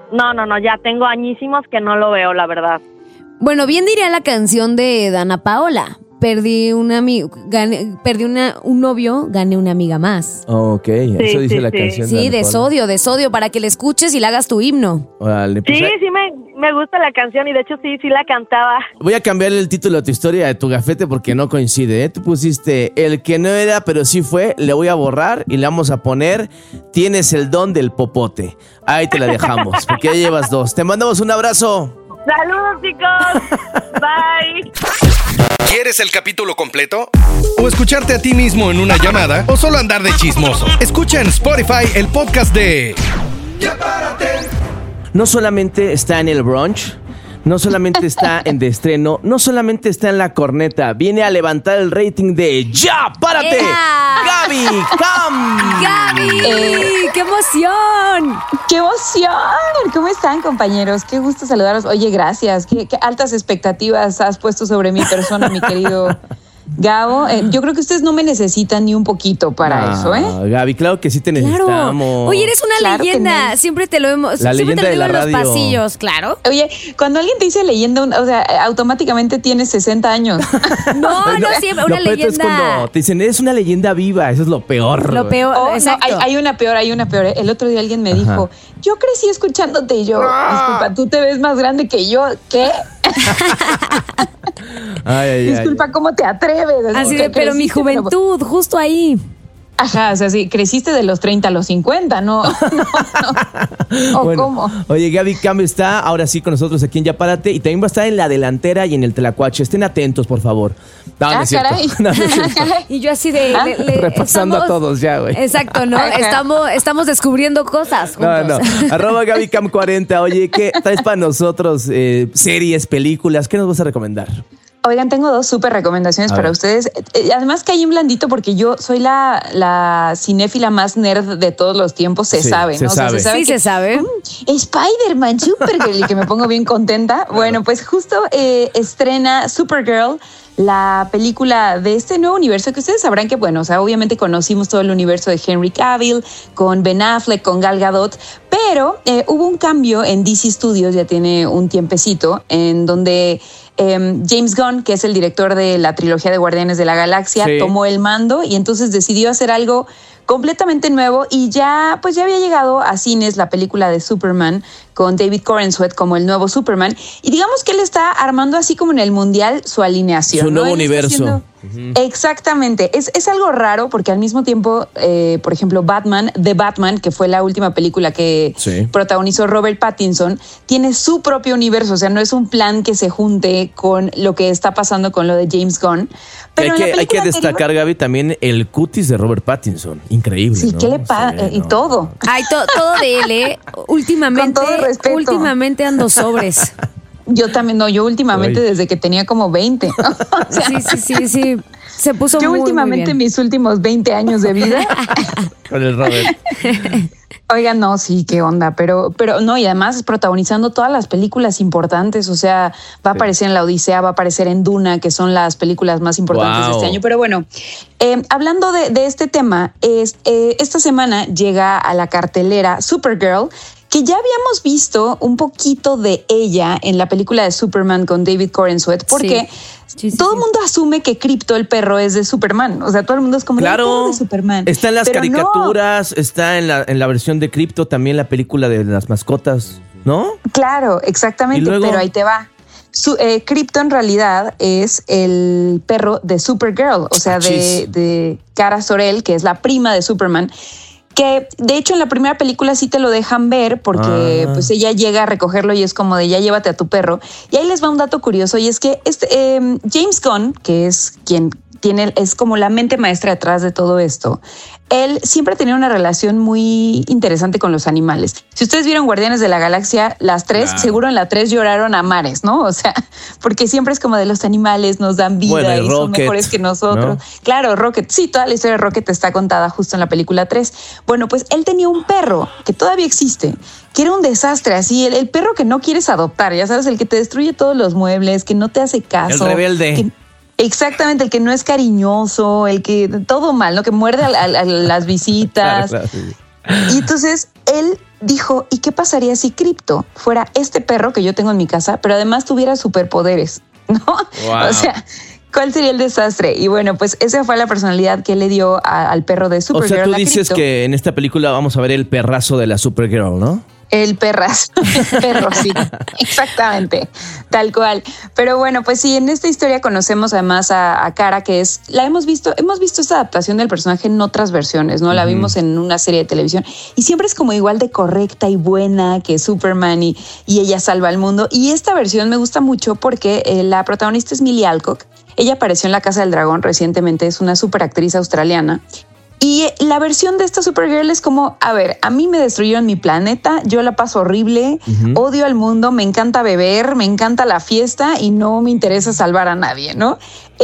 No, ya tengo añísimos que no lo veo, la verdad. Bueno, bien diría la canción de Dana Paola. Perdí un amigo, un novio, gané una amiga más. Ok, eso dice la canción. Sí, de sodio, para que la escuches y la hagas tu himno. Vale, pues sí, me gusta la canción y de hecho sí la cantaba. Voy a cambiar el título de tu historia de tu gafete porque no coincide, ¿eh? Tú pusiste el que no era, pero sí fue, le voy a borrar y le vamos a poner tienes el don del popote. Ahí te la dejamos, porque ya llevas 2. Te mandamos un abrazo. Saludos, chicos. Bye. ¿Quieres el capítulo completo? ¿O escucharte a ti mismo en una llamada? ¿O solo andar de chismoso? Escucha en Spotify el podcast de Ya Párate. No solamente está en el brunch, no solamente está en de estreno, no solamente está en la corneta, viene a levantar el rating de Ya Párate. Gaby Cam. Gaby, qué emoción. ¡Qué emoción! ¿Cómo están, compañeros? Qué gusto saludaros. Oye, gracias. Qué altas expectativas has puesto sobre mi persona, mi querido Gabo. Yo creo que ustedes no me necesitan ni un poquito para eso, ¿eh? Gaby, claro que sí te necesitamos. Oye, eres una leyenda. Siempre te lo hemos. La leyenda de la en radio. Los pasillos, claro. Oye, cuando alguien te dice leyenda, o sea, automáticamente tienes 60 años. No, siempre una leyenda. Es cuando te dicen, eres una leyenda viva. Eso es lo peor. Lo peor, exacto. No, hay una peor. El otro día alguien me dijo, yo crecí escuchándote y yo, disculpa, tú te ves más grande que yo. ¿Qué? Disculpa, ¿cómo te atreves? Así de, pero mi juventud, justo ahí. Ajá, o sea, sí, creciste de los 30 a los 50, no. ¿O bueno, cómo? Oye, Gaby Cam está ahora sí con nosotros aquí en Ya Párate y también va a estar en la delantera y en el Tlacuache. Estén atentos, por favor. No, no es cierto. Caray. No, no es cierto. Y yo así de... repasando a todos ya, güey. Exacto, ¿no? Estamos descubriendo cosas juntos. No. @GabyCam40. Oye, ¿qué traes para nosotros? Series, películas, ¿qué nos vas a recomendar? Oigan, tengo 2 súper recomendaciones para ustedes. Además caí en blandito porque yo soy la cinéfila más nerd de todos los tiempos, se sabe, ¿no? Se sabe. Spider-Man, Supergirl, y que me pongo bien contenta. Bueno, pues justo estrena Supergirl, la película de este nuevo universo que ustedes sabrán que, bueno, o sea, obviamente conocimos todo el universo de Henry Cavill, con Ben Affleck, con Gal Gadot, pero hubo un cambio en DC Studios, ya tiene un tiempecito, en donde James Gunn, que es el director de la trilogía de Guardianes de la Galaxia, tomó el mando y entonces decidió hacer algo completamente nuevo y ya había llegado a cines la película de Superman con David Corenswet como el nuevo Superman y digamos que él está armando así como en el mundial su alineación. Su nuevo universo. Exactamente. Es algo raro porque al mismo tiempo, por ejemplo, The Batman, que fue la última película que protagonizó Robert Pattinson, tiene su propio universo. O sea, no es un plan que se junte con lo que está pasando con lo de James Gunn. Pero hay que destacar, Gaby, también el cutis de Robert Pattinson. Increíble. Sí, ¿no? ¿qué le pasa? Y todo. Ay, todo de él, ¿eh? Últimamente ando sobres. Yo también, yo últimamente desde que tenía como 20. O sea, sí. Se puso yo últimamente mis últimos 20 años de vida. Con el Robert. Oigan, no, sí, qué onda, pero no, y además protagonizando todas las películas importantes, o sea, va a aparecer en La Odisea, va a aparecer en Duna, que son las películas más importantes de este año. Pero bueno, hablando de este tema, esta semana llega a la cartelera Supergirl, que ya habíamos visto un poquito de ella en la película de Superman con David Corenswet, porque todo el mundo asume que Krypto, el perro, es de Superman. O sea, todo el mundo es como el perro de Superman. Está en las caricaturas, está en la versión de Krypto, también la película de las mascotas, ¿no? Claro, exactamente, pero ahí te va. Krypto en realidad es el perro de Supergirl, o sea, de Kara Zor-El, que es la prima de Superman, que de hecho en la primera película sí te lo dejan ver porque pues ella llega a recogerlo y es como de ya llévate a tu perro. Y ahí les va un dato curioso y es que James Gunn, que es quien es como la mente maestra detrás de todo esto, él siempre tenía una relación muy interesante con los animales. Si ustedes vieron Guardianes de la Galaxia, las 3, seguro en la 3 lloraron a mares, ¿no? O sea, porque siempre es como de los animales nos dan vida y son mejores que nosotros. ¿No? Claro, Rocket, sí, toda la historia de Rocket está contada justo en la película 3. Bueno, pues él tenía un perro que todavía existe, que era un desastre, así, el perro que no quieres adoptar, ya sabes, el que te destruye todos los muebles, que no te hace caso. El rebelde. Exactamente, el que no es cariñoso, el que todo mal, ¿no? Que muerde a las visitas. Claro. Y entonces él dijo, ¿y qué pasaría si Crypto fuera este perro que yo tengo en mi casa, pero además tuviera superpoderes? ¿No? Wow. O sea, ¿cuál sería el desastre? Y bueno, pues esa fue la personalidad que le dio al perro de Supergirl. O sea, tú dices que en esta película vamos a ver el perrazo de la Supergirl, ¿no? El perrazo, perro, sí, exactamente, tal cual. Pero bueno, pues sí, en esta historia conocemos además a Kara, que hemos visto esta adaptación del personaje en otras versiones, ¿no? La vimos en una serie de televisión y siempre es como igual de correcta y buena que Superman y ella salva al mundo. Y esta versión me gusta mucho porque la protagonista es Millie Alcock. Ella apareció en La Casa del Dragón recientemente, es una superactriz australiana. Y la versión de esta Supergirl es como, a ver, a mí me destruyeron mi planeta, yo la paso horrible, odio al mundo, me encanta beber, me encanta la fiesta y no me interesa salvar a nadie, ¿no?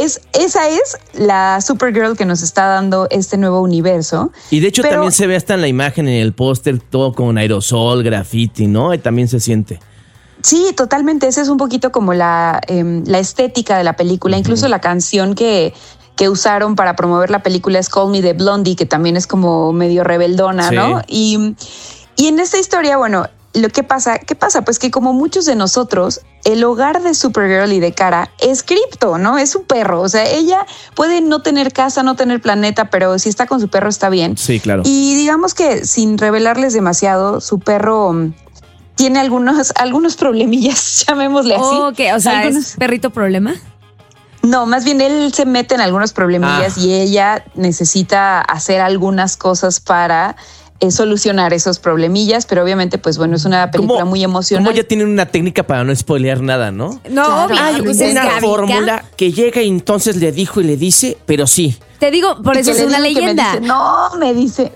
Esa es la Supergirl que nos está dando este nuevo universo. Y de hecho también se ve hasta en la imagen, en el póster, todo con aerosol, graffiti, ¿no? Y también se siente. Sí, totalmente. Esa es un poquito como la estética de la película, incluso la canción que usaron para promover la película es Call Me de Blondie, que también es como medio rebeldona, sí, ¿no? Y en esta historia, bueno, ¿qué pasa? Pues que como muchos de nosotros, el hogar de Supergirl y de Kara es Crypto, ¿no? Es un perro. O sea, ella puede no tener casa, no tener planeta, pero si está con su perro está bien. Sí, claro. Y digamos que sin revelarles demasiado, su perro tiene algunos problemillas, llamémosle así. Ok, o sea, ¿es perrito problema? No, más bien él se mete en algunos problemillas y ella necesita hacer algunas cosas para solucionar esos problemillas, pero obviamente, pues bueno, es una película muy emocional. Como ya tienen una técnica para no spoilear nada, ¿no? No, claro, hay una fórmula que llega y entonces le dijo y le dice, pero sí. Te digo, por eso es una leyenda. Me dice.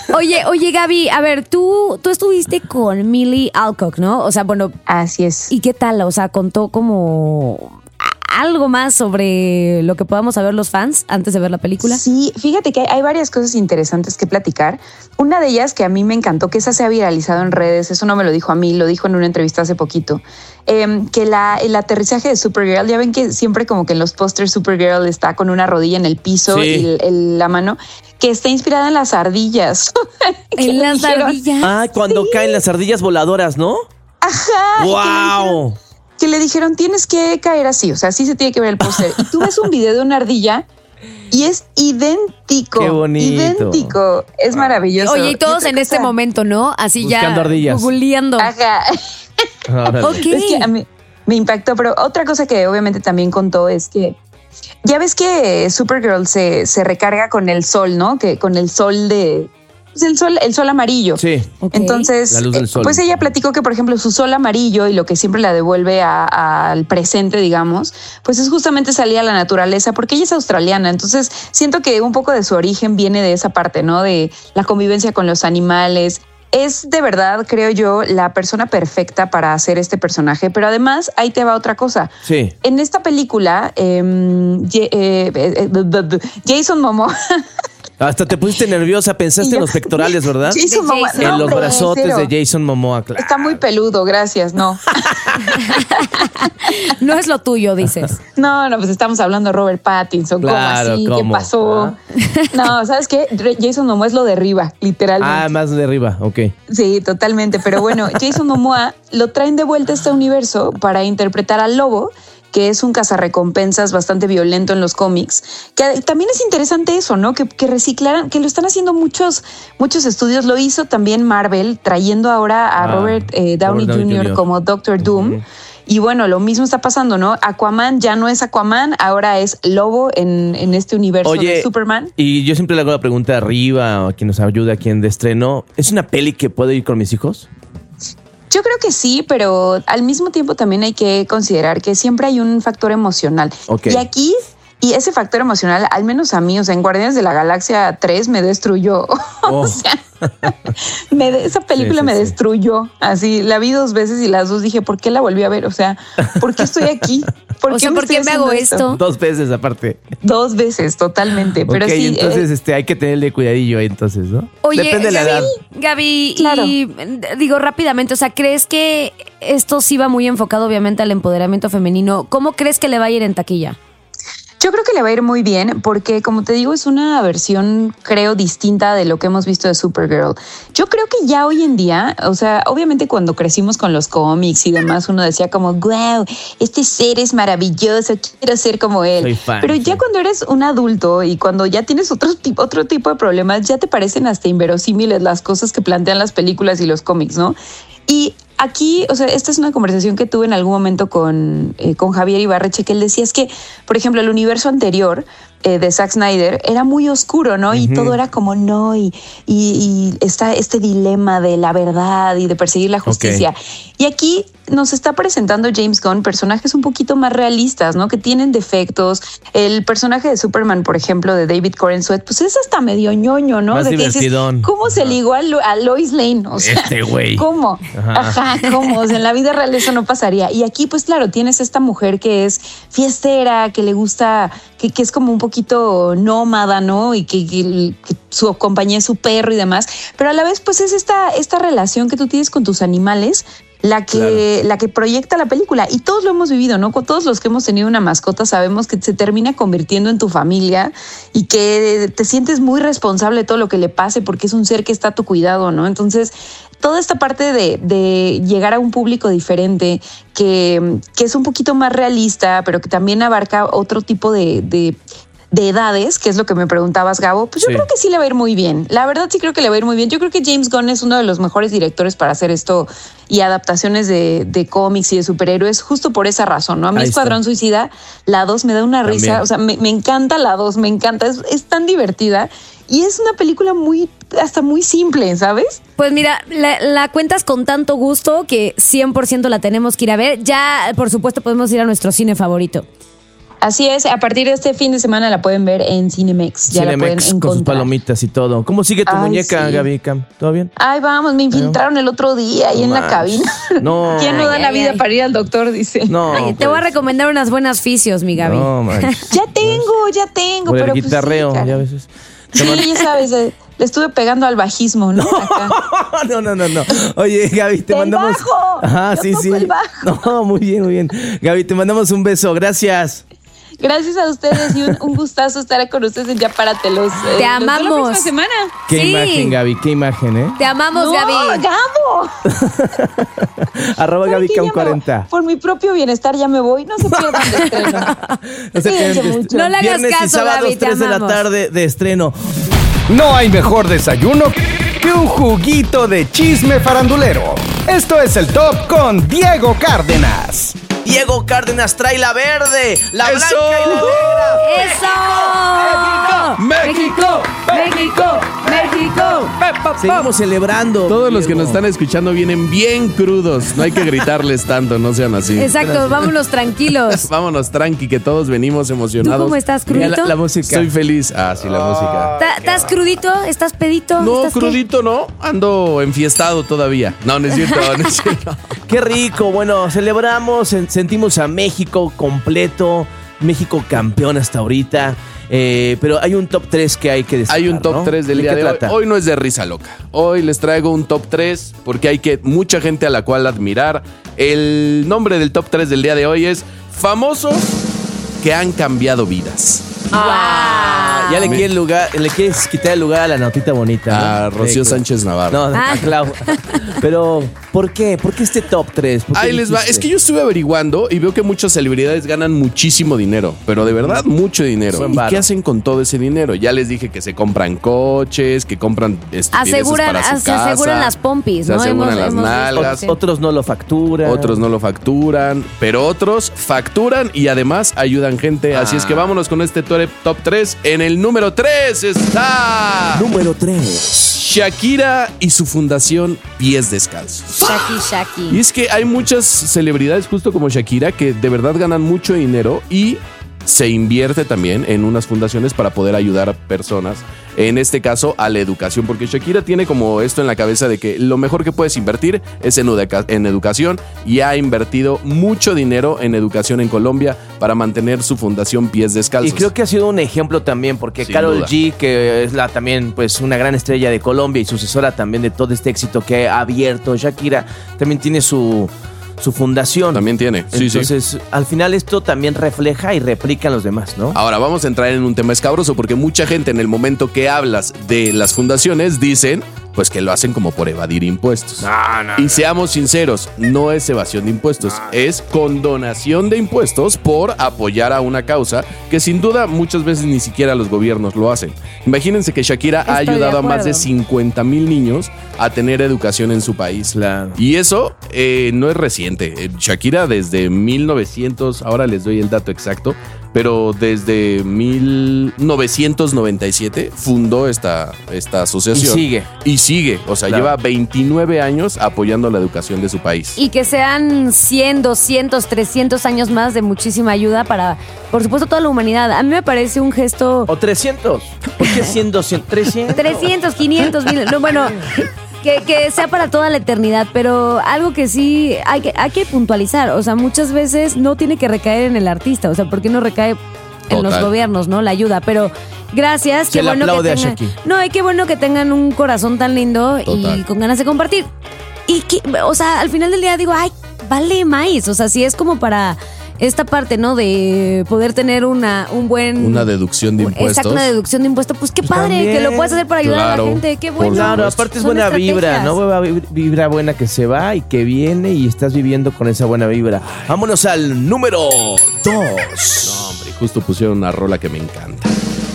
Oye, Gaby, a ver, tú estuviste con Millie Alcock, ¿no? O sea, bueno. Así es. ¿Y qué tal? O sea, contó como algo más sobre lo que podamos saber los fans antes de ver la película. Sí, fíjate que hay varias cosas interesantes que platicar. Una de ellas que a mí me encantó, que esa se ha viralizado en redes, eso no me lo dijo a mí, lo dijo en una entrevista hace poquito, que el aterrizaje de Supergirl, ya ven que siempre como que en los pósters Supergirl está con una rodilla en el piso, sí, y la mano, que está inspirada en las ardillas. ¿En las ardillas? Ah, cuando caen las ardillas voladoras, ¿no? Ajá. ¡Wow! Que le dijeron, tienes que caer así, o sea, así se tiene que ver el póster. Y tú ves un video de una ardilla y es idéntico. ¡Qué bonito! Idéntico. Es maravilloso. Oye, y todos en este momento, ¿no? Así buscando ya ardillas. Googleando. Ajá. Okay. Es que a mí me impactó, pero otra cosa que obviamente también contó es que ya ves que Supergirl se recarga con el sol, ¿no? Que con el sol el sol amarillo. Sí. Okay. Entonces, la luz del sol. Pues ella platicó que, por ejemplo, su sol amarillo y lo que siempre la devuelve al presente, digamos, pues es justamente salir a la naturaleza, porque ella es australiana. Entonces, siento que un poco de su origen viene de esa parte, ¿no? De la convivencia con los animales. Es de verdad, creo yo, la persona perfecta para hacer este personaje. Pero además, ahí te va otra cosa. Sí. En esta película, Jason Momoa... Hasta te pusiste nerviosa, pensaste en los pectorales, ¿verdad? Jason Momoa. En los brazotes de Jason Momoa, claro. Está muy peludo, gracias, no. No es lo tuyo, dices. No, pues estamos hablando de Robert Pattinson, claro, ¿cómo así? ¿cómo? ¿Qué pasó? No, ¿sabes qué? Jason Momoa es lo de arriba, literalmente. Ah, más de arriba, ok. Sí, totalmente, pero bueno, Jason Momoa lo traen de vuelta a este universo para interpretar al Lobo, que es un cazarrecompensas bastante violento en los cómics, que también es interesante eso, ¿no? Que reciclaran, que lo están haciendo muchos estudios. Lo hizo también Marvel, trayendo ahora a Robert Downey Jr. como Doctor Doom. Y bueno, lo mismo está pasando, ¿no? Aquaman ya no es Aquaman, ahora es Lobo en este universo de Superman. Y yo siempre le hago la pregunta arriba, o a quien nos ayude, a quien de estreno, ¿es una peli que puedo ir con mis hijos? Yo creo que sí, pero al mismo tiempo también hay que considerar que siempre hay un factor emocional. Okay. Y aquí, y ese factor emocional, al menos a mí, o sea, en Guardianes de la Galaxia 3 me destruyó. O sea, esa película me destruyó. Así, la vi 2 veces y las 2 dije, ¿por qué la volví a ver? O sea, ¿por qué estoy aquí? ¿Por qué me hago esto? 2 veces aparte. 2 veces, totalmente. Pero sí, entonces hay que tenerle cuidadillo ahí entonces, ¿no? Oye, depende de la edad. Gaby, claro. Y digo rápidamente, o sea, ¿crees que esto sí va muy enfocado obviamente al empoderamiento femenino? ¿Cómo crees que le va a ir en taquilla? Yo creo que le va a ir muy bien porque, como te digo, es una versión, creo, distinta de lo que hemos visto de Supergirl. Yo creo que ya hoy en día, o sea, obviamente cuando crecimos con los cómics y demás, uno decía como, wow, este ser es maravilloso, quiero ser como él. Soy fan, pero ya cuando eres un adulto y cuando ya tienes otro tipo de problemas, ya te parecen hasta inverosímiles las cosas que plantean las películas y los cómics, ¿no? Y aquí, o sea, esta es una conversación que tuve en algún momento con Javier Ibarreche, que él decía es que, por ejemplo, el universo anterior de Zack Snyder era muy oscuro, ¿no? Y todo era como no, y está este dilema de la verdad y de perseguir la justicia. Okay. Y aquí nos está presentando James Gunn personajes un poquito más realistas, ¿no? Que tienen defectos. El personaje de Superman, por ejemplo, de David Corenswet, pues es hasta medio ñoño, ¿no? Más de que dices, ¿cómo se ligó a Lois Lane? O sea, güey. ¿Cómo? Ajá, ¿cómo? O sea, en la vida real eso no pasaría. Y aquí, pues claro, tienes esta mujer que es fiestera, que le gusta, que es como un poquito nómada, ¿no? Y que su compañía es su perro y demás. Pero a la vez, pues es esta relación que tú tienes con tus animales la que proyecta la película. Y todos lo hemos vivido, ¿no? Todos los que hemos tenido una mascota sabemos que se termina convirtiendo en tu familia y que te sientes muy responsable de todo lo que le pase porque es un ser que está a tu cuidado, ¿no? Entonces, toda esta parte de llegar a un público diferente, que es un poquito más realista, pero que también abarca otro tipo de edades, que es lo que me preguntabas, Gabo, pues yo creo que sí le va a ir muy bien. La verdad sí creo que le va a ir muy bien. Yo creo que James Gunn es uno de los mejores directores para hacer esto y adaptaciones de cómics y de superhéroes, justo por esa razón, ¿no? A mí Escuadrón Suicida, la 2 me da una risa, o sea, me encanta la 2, me encanta, es tan divertida y es una película hasta muy simple, ¿sabes? Pues mira, la cuentas con tanto gusto que 100% la tenemos que ir a ver. Ya, por supuesto, podemos ir a nuestro cine favorito. Así es, a partir de este fin de semana la pueden ver en Cinemex. Ya la pueden encontrar. Con sus palomitas y todo. ¿Cómo sigue tu muñeca, Gaby Cam? ¿Todo bien? Ay, vamos, me infiltraron el otro día ahí en la cabina. No. ¿Quién no da la vida para ir al doctor? Dice. No. Ay, te voy a recomendar unas buenas fisios, mi Gaby. No, Ya tengo. Por pero el guitarreo, pues ya a veces. Sí, ya sabes, le estuve pegando al bajismo, ¿no? Acá. No. Oye, Gaby, te mandamos. Bajo. Ajá, sí. El bajo. No, muy bien. Gaby, te mandamos un beso. Gracias. Gracias a ustedes y un gustazo estar con ustedes en Ya Párate. Te amamos. La próxima semana. Qué imagen, Gaby, qué imagen, ¿eh? Te amamos, Gaby. Gabo. @GabyCam40. Por mi propio bienestar ya me voy. No se pierdan de estreno. No le hagas Viernes caso, y sábados, Gaby, te 3 de la amamos. tarde de estreno. No hay mejor desayuno que un juguito de chisme farandulero. Esto es el Top con Diego Cárdenas. Diego Cárdenas trae la verde, la blanca y la negra. ¡Eso! ¡México! Seguimos celebrando. Todos los que nos están escuchando vienen bien crudos. No hay que gritarles tanto, no sean así. Exacto, vámonos tranquilos. Vámonos tranqui, que todos venimos emocionados. ¿Tú cómo estás, crudito? Mira la música. Estoy feliz. Ah, sí, la música. ¿Estás crudito? ¿Estás pedito? No, ¿Estás crudito qué? No. Ando enfiestado todavía. No es cierto, no es cierto. Qué rico. Bueno, celebramos, sentimos a México completo. México campeón hasta ahorita. Pero hay un top 3 que hay que destacar. Hay un top 3 del día de hoy. Hoy no es de risa loca. Hoy les traigo un top 3 porque hay mucha gente a la cual admirar. El nombre del top 3 del día de hoy es Famosos que han cambiado vidas. Ya le quieres quitar el lugar a la notita bonita. A Rocío Sánchez Navarro. No, a Clau. Pero, ¿por qué? ¿Por qué este top 3? Ahí les va. Es que yo estuve averiguando y veo que muchas celebridades ganan muchísimo dinero. Pero de verdad, mucho dinero. ¿Y qué hacen con todo ese dinero? Ya les dije que se compran coches, que compran aseguran las pompis, ¿no? Se aseguran las nalgas. Otros no lo facturan. Pero otros facturan y además ayudan gente. Así es que vámonos con este top 3. En el número 3 está... Número 3. Shakira y su fundación Pies Descalzos. Shaki. Y es que hay muchas celebridades justo como Shakira que de verdad ganan mucho dinero y se invierte también en unas fundaciones para poder ayudar a personas, en este caso a la educación, porque Shakira tiene como esto en la cabeza de que lo mejor que puedes invertir es en educación y ha invertido mucho dinero en educación en Colombia para mantener su fundación Pies Descalzos. Y creo que ha sido un ejemplo también porque Sin Karol duda. G, que es también pues una gran estrella de Colombia y sucesora también de todo este éxito que ha abierto Shakira, también tiene su su fundación. También tiene, sí. Entonces, al final esto también refleja y replica en los demás, ¿no? Ahora vamos a entrar en un tema escabroso porque mucha gente en el momento que hablas de las fundaciones dicen pues que lo hacen como por evadir impuestos. Y seamos sinceros, no es evasión de impuestos, es condonación de impuestos por apoyar a una causa que sin duda muchas veces ni siquiera los gobiernos lo hacen. Imagínense que Shakira ha ayudado a más de 50,000 niños a tener educación en su país. Claro. Y eso no es reciente. Shakira desde 1900, ahora les doy el dato exacto, pero desde 1997 fundó esta asociación. Y sigue, o sea, lleva 29 años apoyando la educación de su país. Y que sean 100, 200, 300 años más de muchísima ayuda para, por supuesto, toda la humanidad. A mí me parece un gesto... O 300. ¿Por qué 100, 200, 300? 300, 500, 1000. No, bueno... Que sea para toda la eternidad, pero algo que sí hay que puntualizar, o sea, muchas veces no tiene que recaer en el artista, o sea, ¿por qué no recae en los gobiernos, no? La ayuda, pero gracias, qué bueno que tengan, qué bueno que tengan un corazón tan lindo y con ganas de compartir. Y que, o sea, al final del día digo, ay, vale maíz, o sea, si es como para esta parte, ¿no? De poder tener una deducción de impuestos. Exacto, una deducción de impuestos. Pues qué padre también, que lo puedas hacer para ayudar a la gente. Qué bueno. Claro, aparte es buena vibra, ¿no? Vibra buena que se va y que viene y estás viviendo con esa buena vibra. Vámonos al número 2. No, hombre, justo pusieron una rola que me encanta.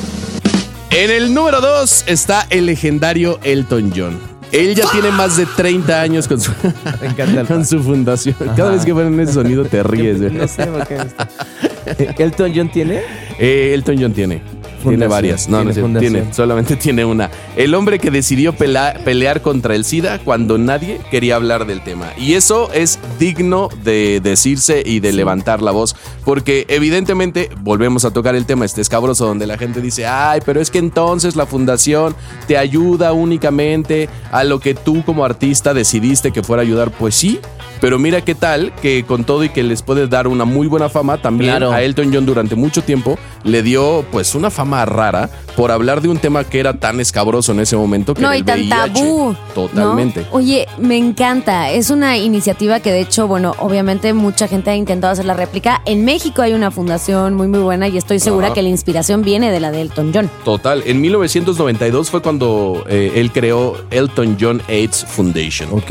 En el número 2 está el legendario Elton John. Él ya tiene más de 30 años con su fundación. Cada vez que ponen ese sonido te ríes. No sé por qué está. ¿Elton John tiene? Elton John tiene. Tiene varias. No, solamente tiene una. El hombre que decidió pelear contra el SIDA cuando nadie quería hablar del tema. Y eso es digno de decirse y de levantar la voz. Porque evidentemente, volvemos a tocar el tema escabroso donde la gente dice, ay, pero es que entonces la fundación te ayuda únicamente a lo que tú como artista decidiste que fuera a ayudar. Pues sí, pero mira qué tal que con todo y que les puede dar una muy buena fama, también a Elton John durante mucho tiempo le dio pues una fama rara por hablar de un tema que era tan escabroso en ese momento que no, era el y tan VIH. Tabú. Totalmente. ¿No? Oye, me encanta. Es una iniciativa que de hecho, bueno, obviamente mucha gente ha intentado hacer la réplica. En México hay una fundación muy muy buena y estoy segura que la inspiración viene de la de Elton John. Total. En 1992 fue cuando él creó Elton John AIDS Foundation. Ok.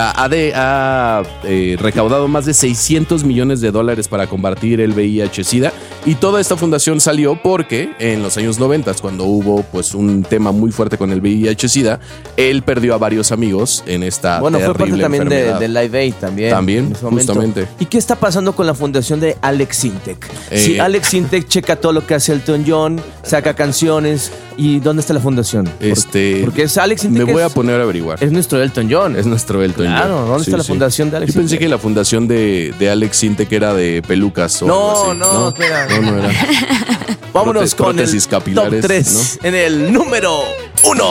Ha recaudado más de $600 millones para combatir el VIH-Sida, y toda esta fundación salió porque en los años 90, cuando hubo pues un tema muy fuerte con el VIH-Sida, él perdió a varios amigos en esta terrible fue parte también enfermedad. de Live Aid también. También, justamente. ¿Y qué está pasando con la fundación de Alex Sintek? Si Alex Sintek checa todo lo que hace Elton John, saca canciones, ¿y dónde está la fundación? Porque es Alex Sintek. Me voy a poner a averiguar. Es nuestro Elton John. Es nuestro Elton John. Claro, ¿dónde está la fundación de Alex Sintek? Yo pensé que la fundación de Alex Sintek era de pelucas o algo así. No, espera. No era. Vámonos con el top 3, ¿no? En el número 1.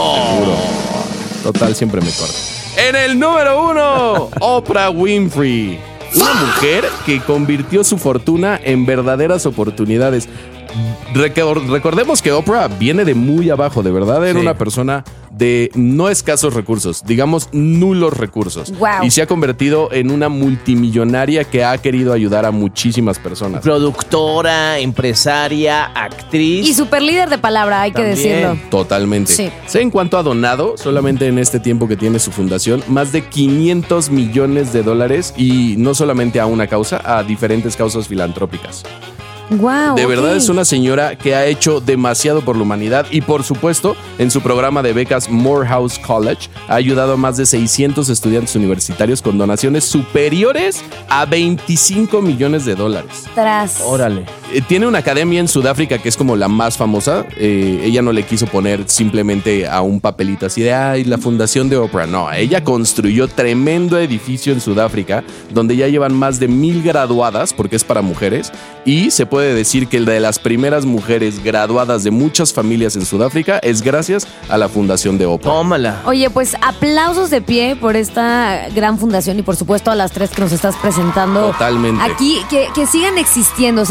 Total, siempre me corto. En el número 1, Oprah Winfrey. Una mujer que convirtió su fortuna en verdaderas oportunidades. Recordemos que Oprah viene de muy abajo, de verdad era una persona de no escasos recursos, digamos nulos recursos. Wow. Y se ha convertido en una multimillonaria que ha querido ayudar a muchísimas personas. Productora, empresaria, actriz. Y super líder de palabra, hay también. Que decirlo. Totalmente. Sí. ¿Sé en cuánto ha donado solamente en este tiempo que tiene su fundación? Más de $500 millones, y no solamente a una causa, a diferentes causas filantrópicas. Wow, de verdad es una señora que ha hecho demasiado por la humanidad y por supuesto en su programa de becas Morehouse College ha ayudado a más de 600 estudiantes universitarios con donaciones superiores a $25 millones. Órale. Tiene una academia en Sudáfrica que es como la más famosa. Ella no le quiso poner simplemente a un papelito así de ay, la fundación de Oprah. No, ella construyó tremendo edificio en Sudáfrica donde ya llevan más de 1,000 graduadas porque es para mujeres y se puede decir que de las primeras mujeres graduadas de muchas familias en Sudáfrica es gracias a la fundación de Oprah. Tómala. Oye, pues aplausos de pie por esta gran fundación y por supuesto a las tres que nos estás presentando. Totalmente. Aquí, que sigan existiendo, o sea, que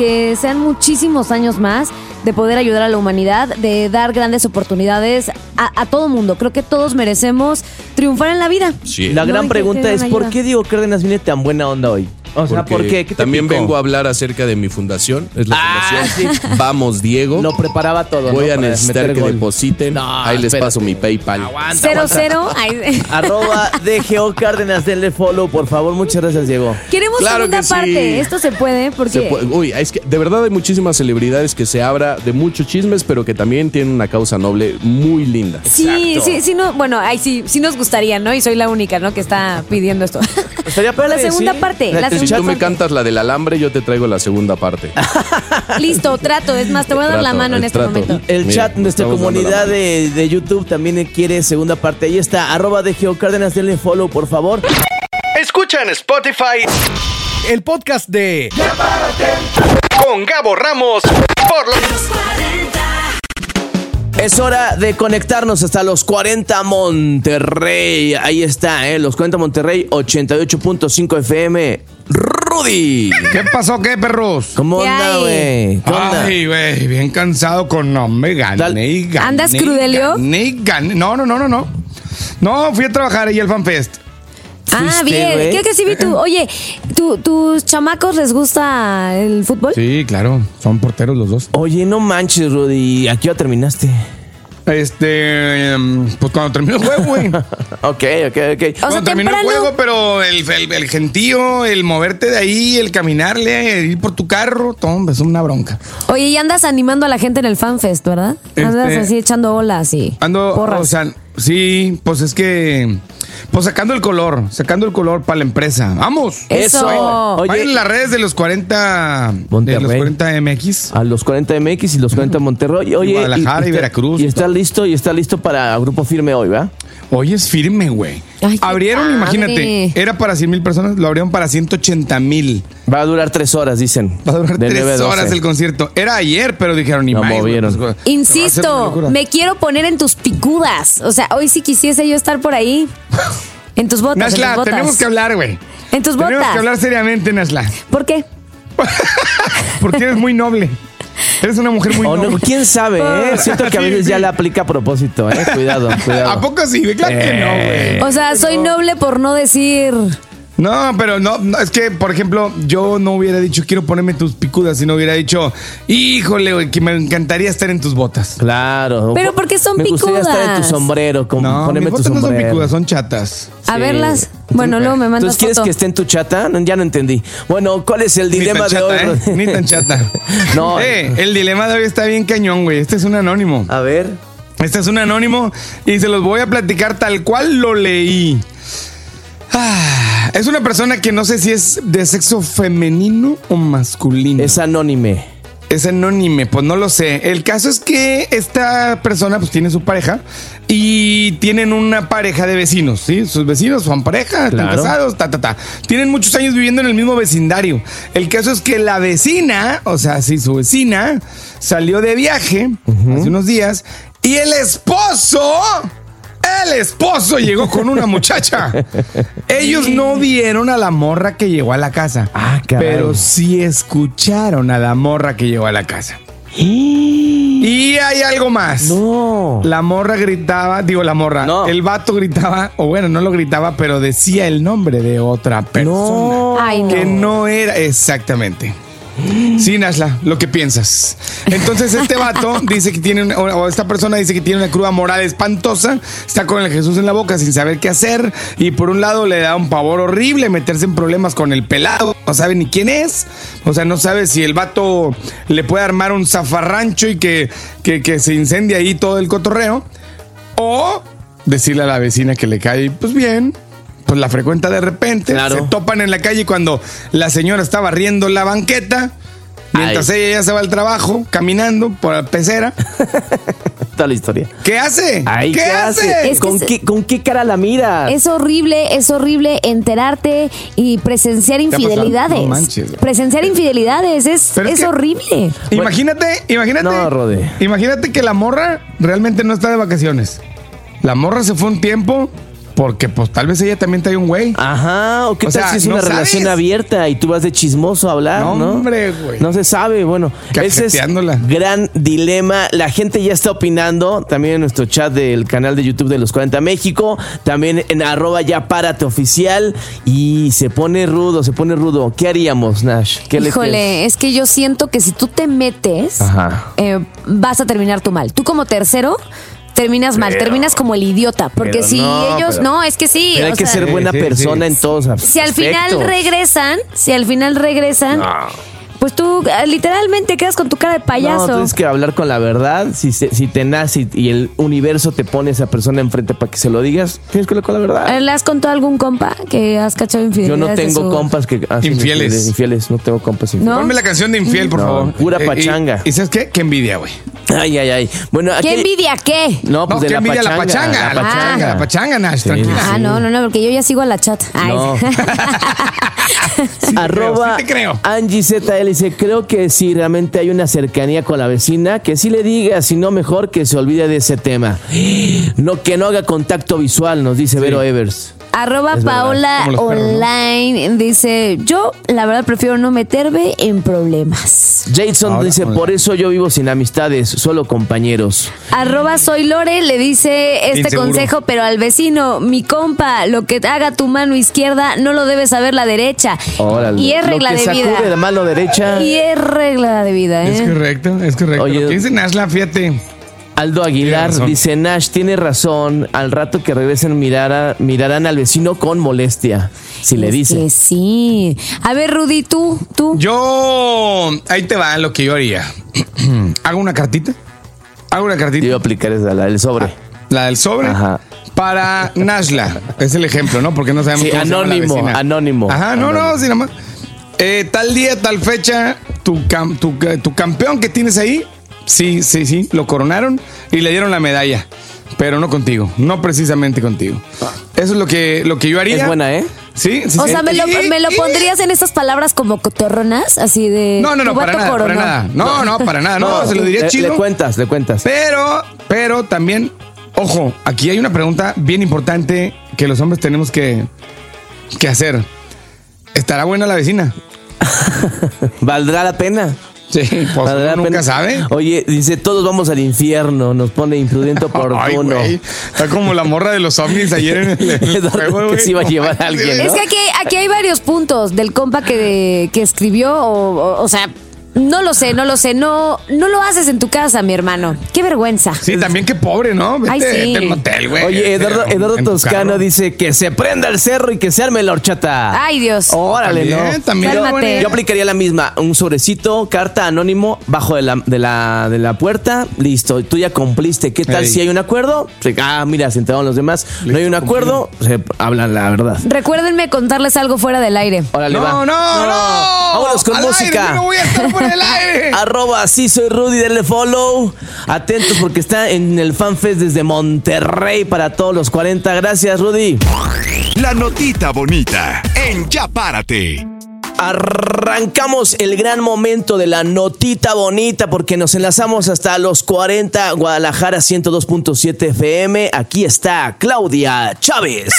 que sean muchísimos años más de poder ayudar a la humanidad, de dar grandes oportunidades a todo mundo. Creo que todos merecemos triunfar en la vida. Sí. La gran pregunta es, ¿por qué Diego Cárdenas viene tan buena onda hoy? O sea, ¿por qué? ¿Qué te también picó? vengo a hablar acerca de mi fundación. Es la fundación sí. Vamos, Diego. Lo preparaba todo. Voy a necesitar que depositen. Ahí les paso mi PayPal. Aguanta. 00. Arroba DGO Cárdenas, denle follow, por favor. Muchas gracias, Diego. Queremos segunda parte. Esto se puede porque... Uy, es que de verdad hay muchísimas celebridades que se habla de muchos chismes, pero que también tienen una causa noble muy linda. Sí, no, bueno, sí nos gustaría, ¿no? Y soy la única, ¿no? Que está pidiendo esto. Estaría pero la segunda parte. Si tú me cantas la del alambre, yo te traigo la segunda parte. Listo, trato. Es más, te voy a dar la mano en este momento. El chat de nuestra comunidad de YouTube también quiere segunda parte. Ahí está, arroba DGO Cárdenas, denle follow, por favor. Escucha en Spotify el podcast de Ya Párate con Gabo Ramos por los 40. Es hora de conectarnos hasta los 40 Monterrey. Ahí está, los 40 Monterrey, 88.5 FM. Rudy. ¿Qué pasó, qué, perros? ¿Cómo anda, güey? Ay, güey, bien cansado con gané y gané. ¿Andas crudelio? Gané. No. No, fui a trabajar ahí al FanFest. Ah, bien. Wey? Creo que sí vi tú. Oye, ¿tus chamacos les gusta el fútbol? Sí, claro. Son porteros los dos. Oye, no manches, Rudy. ¿A qué hora terminaste? Pues cuando terminó el juego, güey. Ok. Cuando terminó el juego, pero el gentío, el moverte de ahí, el caminarle, el ir por tu carro, todo, es una bronca. Oye, y andas animando a la gente en el FanFest, ¿verdad? Andas así echando olas y porras. O sea, sí, pues es que... Pues sacando el color para la empresa. ¡Vamos! ¡Eso! Vayan en las redes de los 40 Monterrey. De los 40 MX. A los 40 MX y los 40 Monterrey. Oye, Guadalajara y Veracruz. Y está listo para Grupo Firme hoy, ¿verdad? Hoy es firme, güey. Abrieron, imagínate, era para 100,000 personas, lo abrieron para 180,000. Va a durar 3 horas, dicen. Va a durar 3 horas el concierto. Era ayer, pero dijeron ni más. Movieron. Insisto, me quiero poner en tus picudas. O sea, hoy sí quisiese yo estar por ahí. En tus botas. Nashla, tenemos que hablar, güey. En tus botas. Tenemos que hablar seriamente, Nashla. ¿Por qué? Porque eres muy noble. Eres una mujer muy noble. No, ¿quién sabe, Siento que a veces ya le aplica a propósito, Cuidado. ¿A poco sí? Claro que no, güey. O sea, soy noble por no decir... No, pero no, es que, por ejemplo, yo no hubiera dicho quiero ponerme tus picudas, sino hubiera dicho, híjole, güey, que me encantaría estar en tus botas. Claro. Pero ¿por qué son picudas? Me gustaría estar en tu sombrero, ponerme tu sombrero. No son picudas, son chatas. A verlas. Bueno, luego me mandas foto. ¿Quieres que esté en tu chata? Ya no entendí. Bueno, ¿cuál es el dilema de hoy? Ni tan chata. No. El dilema de hoy está bien cañón, güey. Este es un anónimo. A ver. Este es un anónimo y se los voy a platicar tal cual lo leí. Es una persona que no sé si es de sexo femenino o masculino. Es anónime. Pues no lo sé. El caso es que esta persona pues tiene su pareja y tienen una pareja de vecinos, ¿sí? Sus vecinos son pareja, están casados, Tienen muchos años viviendo en el mismo vecindario. El caso es que la vecina, o sea, sí, su vecina, salió de viaje hace unos días y el esposo llegó con una muchacha. Ellos no vieron a la morra que llegó a la casa. Pero sí escucharon a la morra que llegó a la casa. Y hay algo más. No. La morra gritaba, el vato gritaba, o bueno, no lo gritaba, pero decía el nombre de otra persona. Que no era exactamente. Sí, Nashla, lo que piensas. Entonces este vato dice que tiene, o esta persona dice que tiene una cruda moral espantosa, está con el Jesús en la boca sin saber qué hacer y por un lado le da un pavor horrible meterse en problemas con el pelado, no sabe ni quién es, o sea, no sabe si el vato le puede armar un zafarrancho y que se incendie ahí todo el cotorreo, o decirle a la vecina que le cae pues bien. Pues la frecuenta de repente, se topan en la calle cuando la señora está barriendo la banqueta, mientras ella ya se va al trabajo, caminando por la pecera. Toda la historia. ¿Qué hace? ¿Qué hace? ¿Con qué cara la miras? Es horrible enterarte y presenciar infidelidades. No manches. Presenciar infidelidades es horrible. Imagínate. No, Rode. Imagínate que la morra realmente no está de vacaciones. La morra se fue un tiempo Porque pues tal vez ella también trae un güey. Ajá, o qué tal si es una relación abierta y tú vas de chismoso a hablar, ¿no? No, hombre, güey. No se sabe, bueno. Ese es gran dilema. La gente ya está opinando, también en nuestro chat del canal de YouTube de Los 40 México, también en @yapárate_oficial, y se pone rudo. ¿Qué haríamos, Nash? Híjole, es que yo siento que si tú te metes, vas a terminar tú mal. Tú como tercero terminas mal, terminas como el idiota, porque si ellos, es que sí. Pero hay que ser buena persona en todos aspectos. Si al final regresan, pues tú literalmente quedas con tu cara de payaso. No, tienes que hablar con la verdad. Si te nace y el universo te pone a esa persona enfrente para que se lo digas, tienes que hablar con la verdad. ¿Le has contado a algún compa que has cachado infidelidades? Yo no tengo compas que hacen infieles. No tengo compas infieles. Ponme la canción de Infiel, por favor. Pura pachanga. ¿Y sabes qué? Qué envidia, güey. Ay. Bueno, ¿qué envidia qué? No, pues de la pachanga. La pachanga, Nash, tranquila. No, porque yo ya sigo a la chat. Ay. No. Sí te creo. Angie ZL dice, creo que si realmente hay una cercanía con la vecina, que sí le diga, si no mejor que se olvide de ese tema. Que no haga contacto visual, nos dice Vero Evers. @Paola Online dice, yo la verdad prefiero no meterme en problemas. Jason dice, por eso yo vivo sin amistades, solo compañeros. @Soy Lore le dice consejo, pero al vecino, mi compa, lo que haga tu mano izquierda no lo debe saber la derecha. Órale. Y es regla de vida. De la mano derecha. Y es regla de vida, Es correcto. Oye, ¿qué dice Nashla? Fíjate. Aldo Aguilar dice, Nash tiene razón, al rato que regresen mirarán al vecino con molestia, si le dice. Que sí. A ver, Rudy, tú. Yo, ahí te va lo que yo haría. Hago una cartita. Yo iba a aplicar esa, la del sobre. La del sobre. Ajá. Para Nashla. Es el ejemplo, ¿no? Porque no sabemos cómo se llama la vecina. Anónimo. Ajá, no, sí, nada más. Tal día, tal fecha, tu campeón que tienes ahí, sí, lo coronaron y le dieron la medalla, pero no contigo, no precisamente contigo. Eso es lo que yo haría. Es buena, ¿eh? Sí. O sea, ¿me lo pondrías en esas palabras como cotorronas? Así de... No, para nada. No, para nada. No, se lo diría chido. Le cuentas. Pero también, ojo, aquí hay una pregunta bien importante que los hombres tenemos que hacer. ¿Estará buena la vecina? ¿Valdrá la pena? Sí, pues uno nunca sabe. Oye, dice, todos vamos al infierno, nos pone imprudente oportuno. Ay, está como la morra de los ovnis ayer en el juego, que se iba a llevar a alguien, ¿no? Es que aquí hay varios puntos del compa que escribió, o sea... No lo sé, no lo haces en tu casa, mi hermano. Qué vergüenza. Sí, también qué pobre, ¿no? Vete al motel, güey. Oye, Eduardo Toscano dice que se prenda el cerro y que se arme la horchata. Ay, Dios. Órale, también, yo aplicaría la misma. Un sobrecito, carta anónimo, bajo de la puerta. Listo, tú ya cumpliste. ¿Qué tal si hay un acuerdo? Mira, se enteraron los demás. Listo, no hay un acuerdo, se hablan la verdad. Recuérdenme contarles algo fuera del aire. Órale, no. Vámonos con música. Aire, no voy a estar por el aire. @sí soy Rudy, denle follow. Atentos porque está en el FanFest desde Monterrey para todos los 40. Gracias, Rudy. La notita bonita en Ya Párate. Arrancamos el gran momento de la notita bonita porque nos enlazamos hasta los 40, Guadalajara 102.7 FM. Aquí está Claudia Chávez.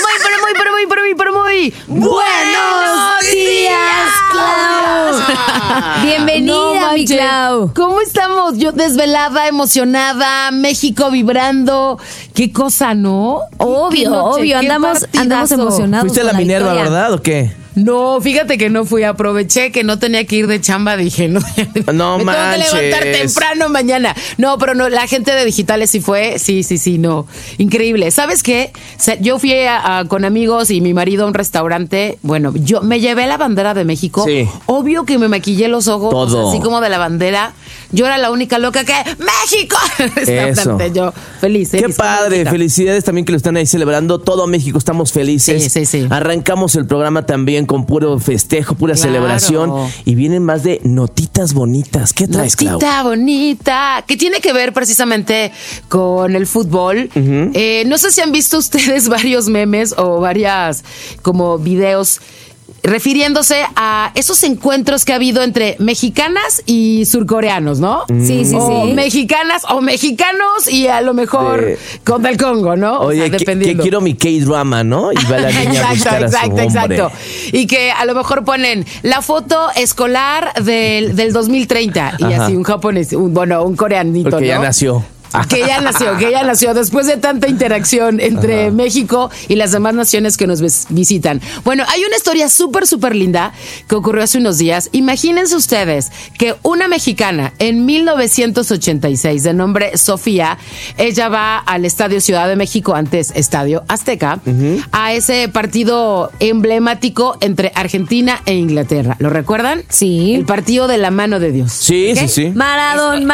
Muy buenos días, Clau. Bienvenida, mi Clau. ¿Cómo estamos? Yo desvelada, emocionada, México vibrando. Qué cosa, ¿no? Obvio, andamos emocionados. ¿Fuiste a la Minerva, verdad, o qué? No, fíjate que no fui, aproveché que no tenía que ir de chamba, dije, no me manches. tengo que levantar temprano mañana. No, pero no, la gente de digitales sí fue, sí, no, increíble. ¿Sabes qué? Yo fui con amigos y mi marido a un restaurante, bueno, yo me llevé la bandera de México, sí. Obvio que me maquillé los ojos, todo. Así como de la bandera, yo era la única loca que, ¡México! Eso. Yo feliz. Qué padre, felicidades también que lo están ahí celebrando, todo México, estamos felices. Sí. Arrancamos el programa también con puro festejo, pura celebración. Y vienen más de notitas bonitas. ¿Qué traes, Clau? Notita bonita, que tiene que ver precisamente con el fútbol. No sé si han visto ustedes varios memes o varias como videos refiriéndose a esos encuentros que ha habido entre mexicanas y surcoreanos, ¿no? Sí. Mexicanas o mexicanos y a lo mejor con el Congo, ¿no? Oye, dependiendo. Que quiero mi K-drama, ¿no? Y va la niña a buscar a su hombre. Exacto. Y que a lo mejor ponen la foto escolar del 2030 y así un japonés, un coreanito, porque ¿no? ya nació. Que ya nació después de tanta interacción entre México y las demás naciones que nos visitan. Bueno, hay una historia súper linda que ocurrió hace unos días. Imagínense ustedes que una mexicana en 1986 de nombre Sofía, ella va al Estadio Ciudad de México, antes Estadio Azteca, a ese partido emblemático entre Argentina e Inglaterra. ¿Lo recuerdan? Sí. El partido de la mano de Dios. Sí. Maradón.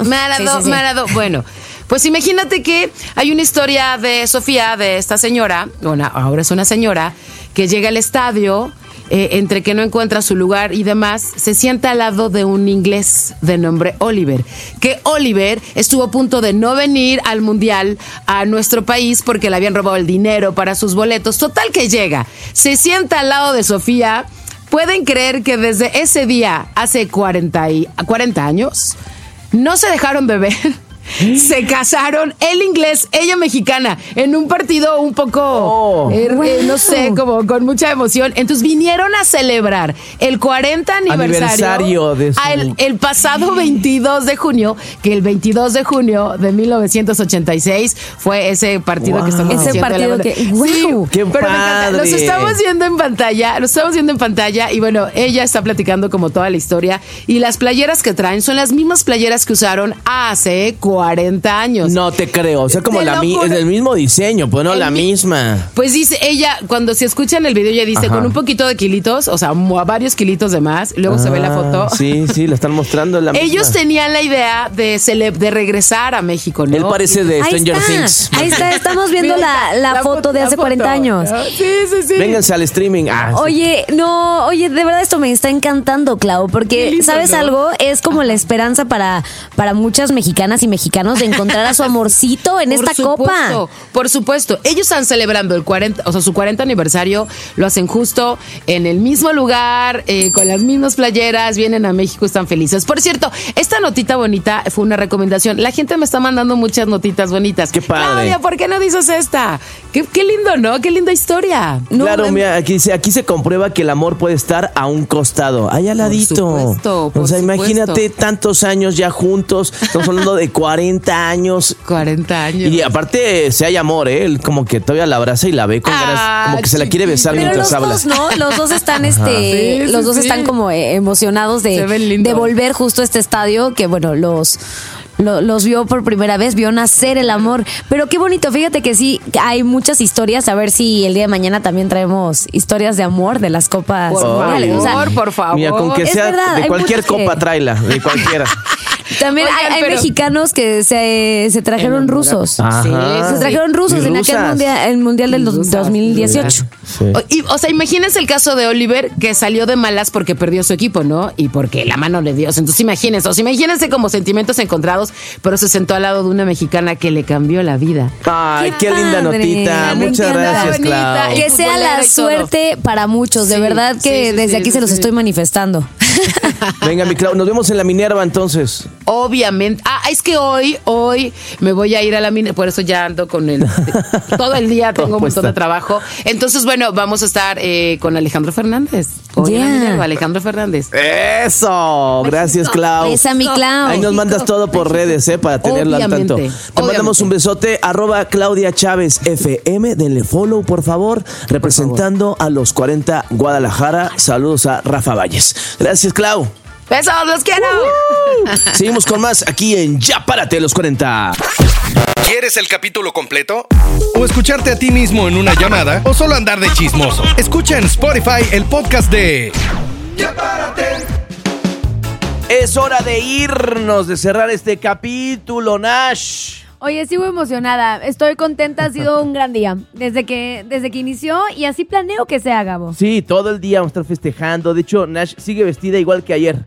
Bueno, pues imagínate que hay una historia de Sofía, de esta señora, bueno, ahora es una señora, que llega al estadio, entre que no encuentra su lugar y demás, se sienta al lado de un inglés de nombre Oliver, que Oliver estuvo a punto de no venir al mundial a nuestro país porque le habían robado el dinero para sus boletos. Total que llega, se sienta al lado de Sofía. ¿Pueden creer que desde ese día, hace 40 años, no se dejaron de ver? Se casaron, él inglés, ella mexicana, en un partido un poco, no sé, como con mucha emoción. Entonces vinieron a celebrar el 40 aniversario de el pasado 22 de junio, que el 22 de junio de 1986 fue ese partido que estamos ese haciendo. Partido que, sí, qué pero padre. Lo estamos viendo en pantalla y bueno, ella está platicando como toda la historia y las playeras que traen son las mismas playeras que usaron hace 40 años. No te creo, o sea, como es el mismo diseño, pues no la misma. Pues dice ella, cuando se escucha en el video, ella dice con un poquito de kilitos, o sea, varios kilitos de más, luego se ve la foto. Sí, la están mostrando la misma. Ellos tenían la idea de regresar a México, ¿no? Él parece de Stranger Things. Ahí está, estamos viendo la foto de hace 40 años. Sí. Vénganse al streaming. Oye, de verdad esto me está encantando, Clau, porque, lindo, ¿sabes algo? Es como la esperanza para muchas mexicanas y mexicanos de encontrar a su amorcito en esta copa. Por supuesto. Ellos están celebrando su 40 aniversario, lo hacen justo en el mismo lugar, con las mismas playeras, vienen a México, están felices. Por cierto, esta notita bonita fue una recomendación. La gente me está mandando muchas notitas bonitas. ¡Qué padre! Claudia, ¿por qué no dices esta? Qué lindo, ¿no? Qué linda historia. Claro, mira, aquí se comprueba que el amor puede estar a un costado, allá al ladito. Por supuesto. Imagínate tantos años ya juntos, estamos hablando de 40 años. 40 años. Y aparte, si hay amor, él como que todavía la abraza y la ve con ganas, como que se la quiere besar mientras habla. Los dos, ¿no? Los dos están, los dos están como emocionados de volver justo a este estadio, que bueno, los vio por primera vez, vio nacer el amor. Pero qué bonito, fíjate que sí, hay muchas historias. A ver si el día de mañana también traemos historias de amor de las copas. Por favor. Mira, con que sea verdad, de cualquier copa, tráela, de cualquiera. También hay mexicanos que se trajeron rusos. Ajá. Se trajeron rusos en el mundial del 2018. Sí. O sea, imagínense el caso de Oliver, que salió de malas porque perdió su equipo, ¿no? Y porque la mano le dio. Entonces imagínense como sentimientos encontrados, pero se sentó al lado de una mexicana que le cambió la vida. Ay, qué linda notita. Muchas gracias, Clau. Que sea la suerte para muchos. De verdad que desde aquí se los estoy manifestando. Venga, mi Clau, nos vemos en la Minerva entonces. Obviamente. Es que hoy me voy a ir a la Minerva, por eso ya ando con todo el día tengo un montón de trabajo. Entonces, bueno, vamos a estar con Alejandro Fernández. Hoy en la Minerva, Alejandro Fernández. Eso, gracias, Clau. Esa mi Clau. Ahí nos mandas todo por redes, para tenerlo al tanto. Te mandamos un besote, @Claudia Chávez FM, denle follow, por favor, representando a los 40 Guadalajara. Saludos a Rafa Valles. Gracias, Clau. ¡Besos, los quiero! Seguimos con más aquí en Ya Párate los 40. ¿Quieres el capítulo completo? ¿O escucharte a ti mismo en una llamada? ¿O solo andar de chismoso? Escucha en Spotify el podcast de Ya Párate. Es hora de irnos, de cerrar este capítulo, Nash. Oye, sigo emocionada, estoy contenta, ha sido un gran día desde que inició y así planeo que sea, Gabo. Sí, todo el día vamos a estar festejando. De hecho, Nash sigue vestida igual que ayer.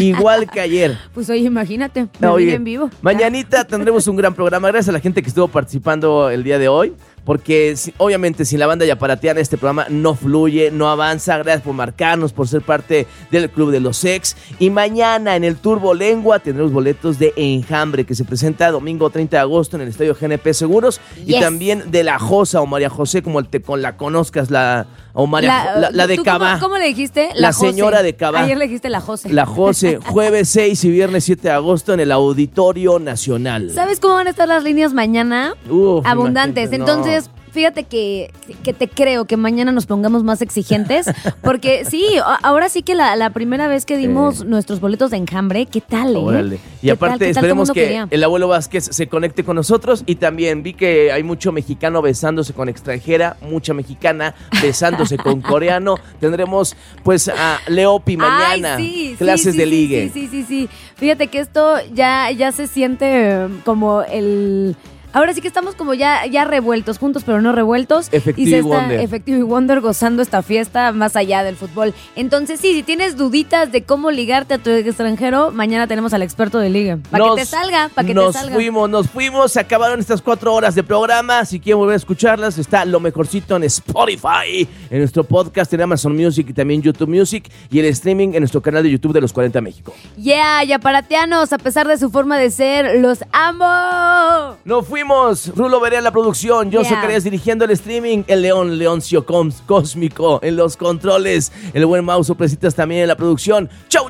Pues oye, imagínate, me vi en vivo. Mañanita tendremos un gran programa. Gracias a la gente que estuvo participando el día de hoy. porque obviamente sin la banda yaparateana este programa no fluye, no avanza. Gracias por marcarnos, por ser parte del Club de los Ex. Y mañana en el Turbo Lengua tendremos boletos de Enjambre, que se presenta domingo 30 de agosto en el Estadio GNP Seguros. Y también de La Josa o María José, como la conozcas, la de Cabá. ¿Cómo le dijiste? La señora de Cabá. Ayer le dijiste La José. La José, jueves 6 y viernes 7 de agosto en el Auditorio Nacional. ¿Sabes cómo van a estar las líneas mañana? Abundantes. Entonces, fíjate que te creo que mañana nos pongamos más exigentes, porque sí, ahora sí que la primera vez que dimos nuestros boletos de Enjambre, ¿qué tal? Órale. Y aparte esperemos que el abuelo Vázquez se conecte con nosotros, y también vi que hay mucho mexicano besándose con extranjera, mucha mexicana besándose con coreano. Tendremos pues a Leopi mañana, clases de ligue. Sí. Fíjate que esto ya se siente como el... Ahora sí que estamos como ya revueltos, juntos pero no revueltos. Efectivo y Wonder gozando esta fiesta más allá del fútbol. Entonces sí, si tienes duditas de cómo ligarte a tu extranjero, mañana tenemos al experto de liga. Para que te salga. Nos fuimos, se acabaron estas 4 horas de programa. Si quieren volver a escucharlas, está lo mejorcito en Spotify, en nuestro podcast, en Amazon Music y también YouTube Music, y el streaming en nuestro canal de YouTube de Los 40 México. Yaparateanos, a pesar de su forma de ser, los amo. No fuimos. Rulo Veré en la producción, yo soy Carías dirigiendo el streaming, el Leoncio Cósmico en los controles, el buen Mau Soprecitas también en la producción. Chau.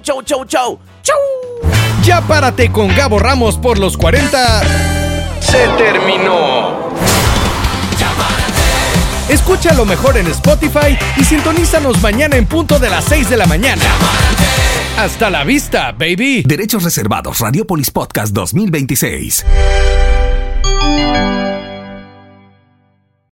Ya párate con Gabo Ramos por Los 40. Se terminó. Escucha lo mejor en Spotify y sintonízanos mañana en punto de las 6 de la mañana. Hasta la vista, baby. Derechos reservados. Radiopolis Podcast 2026.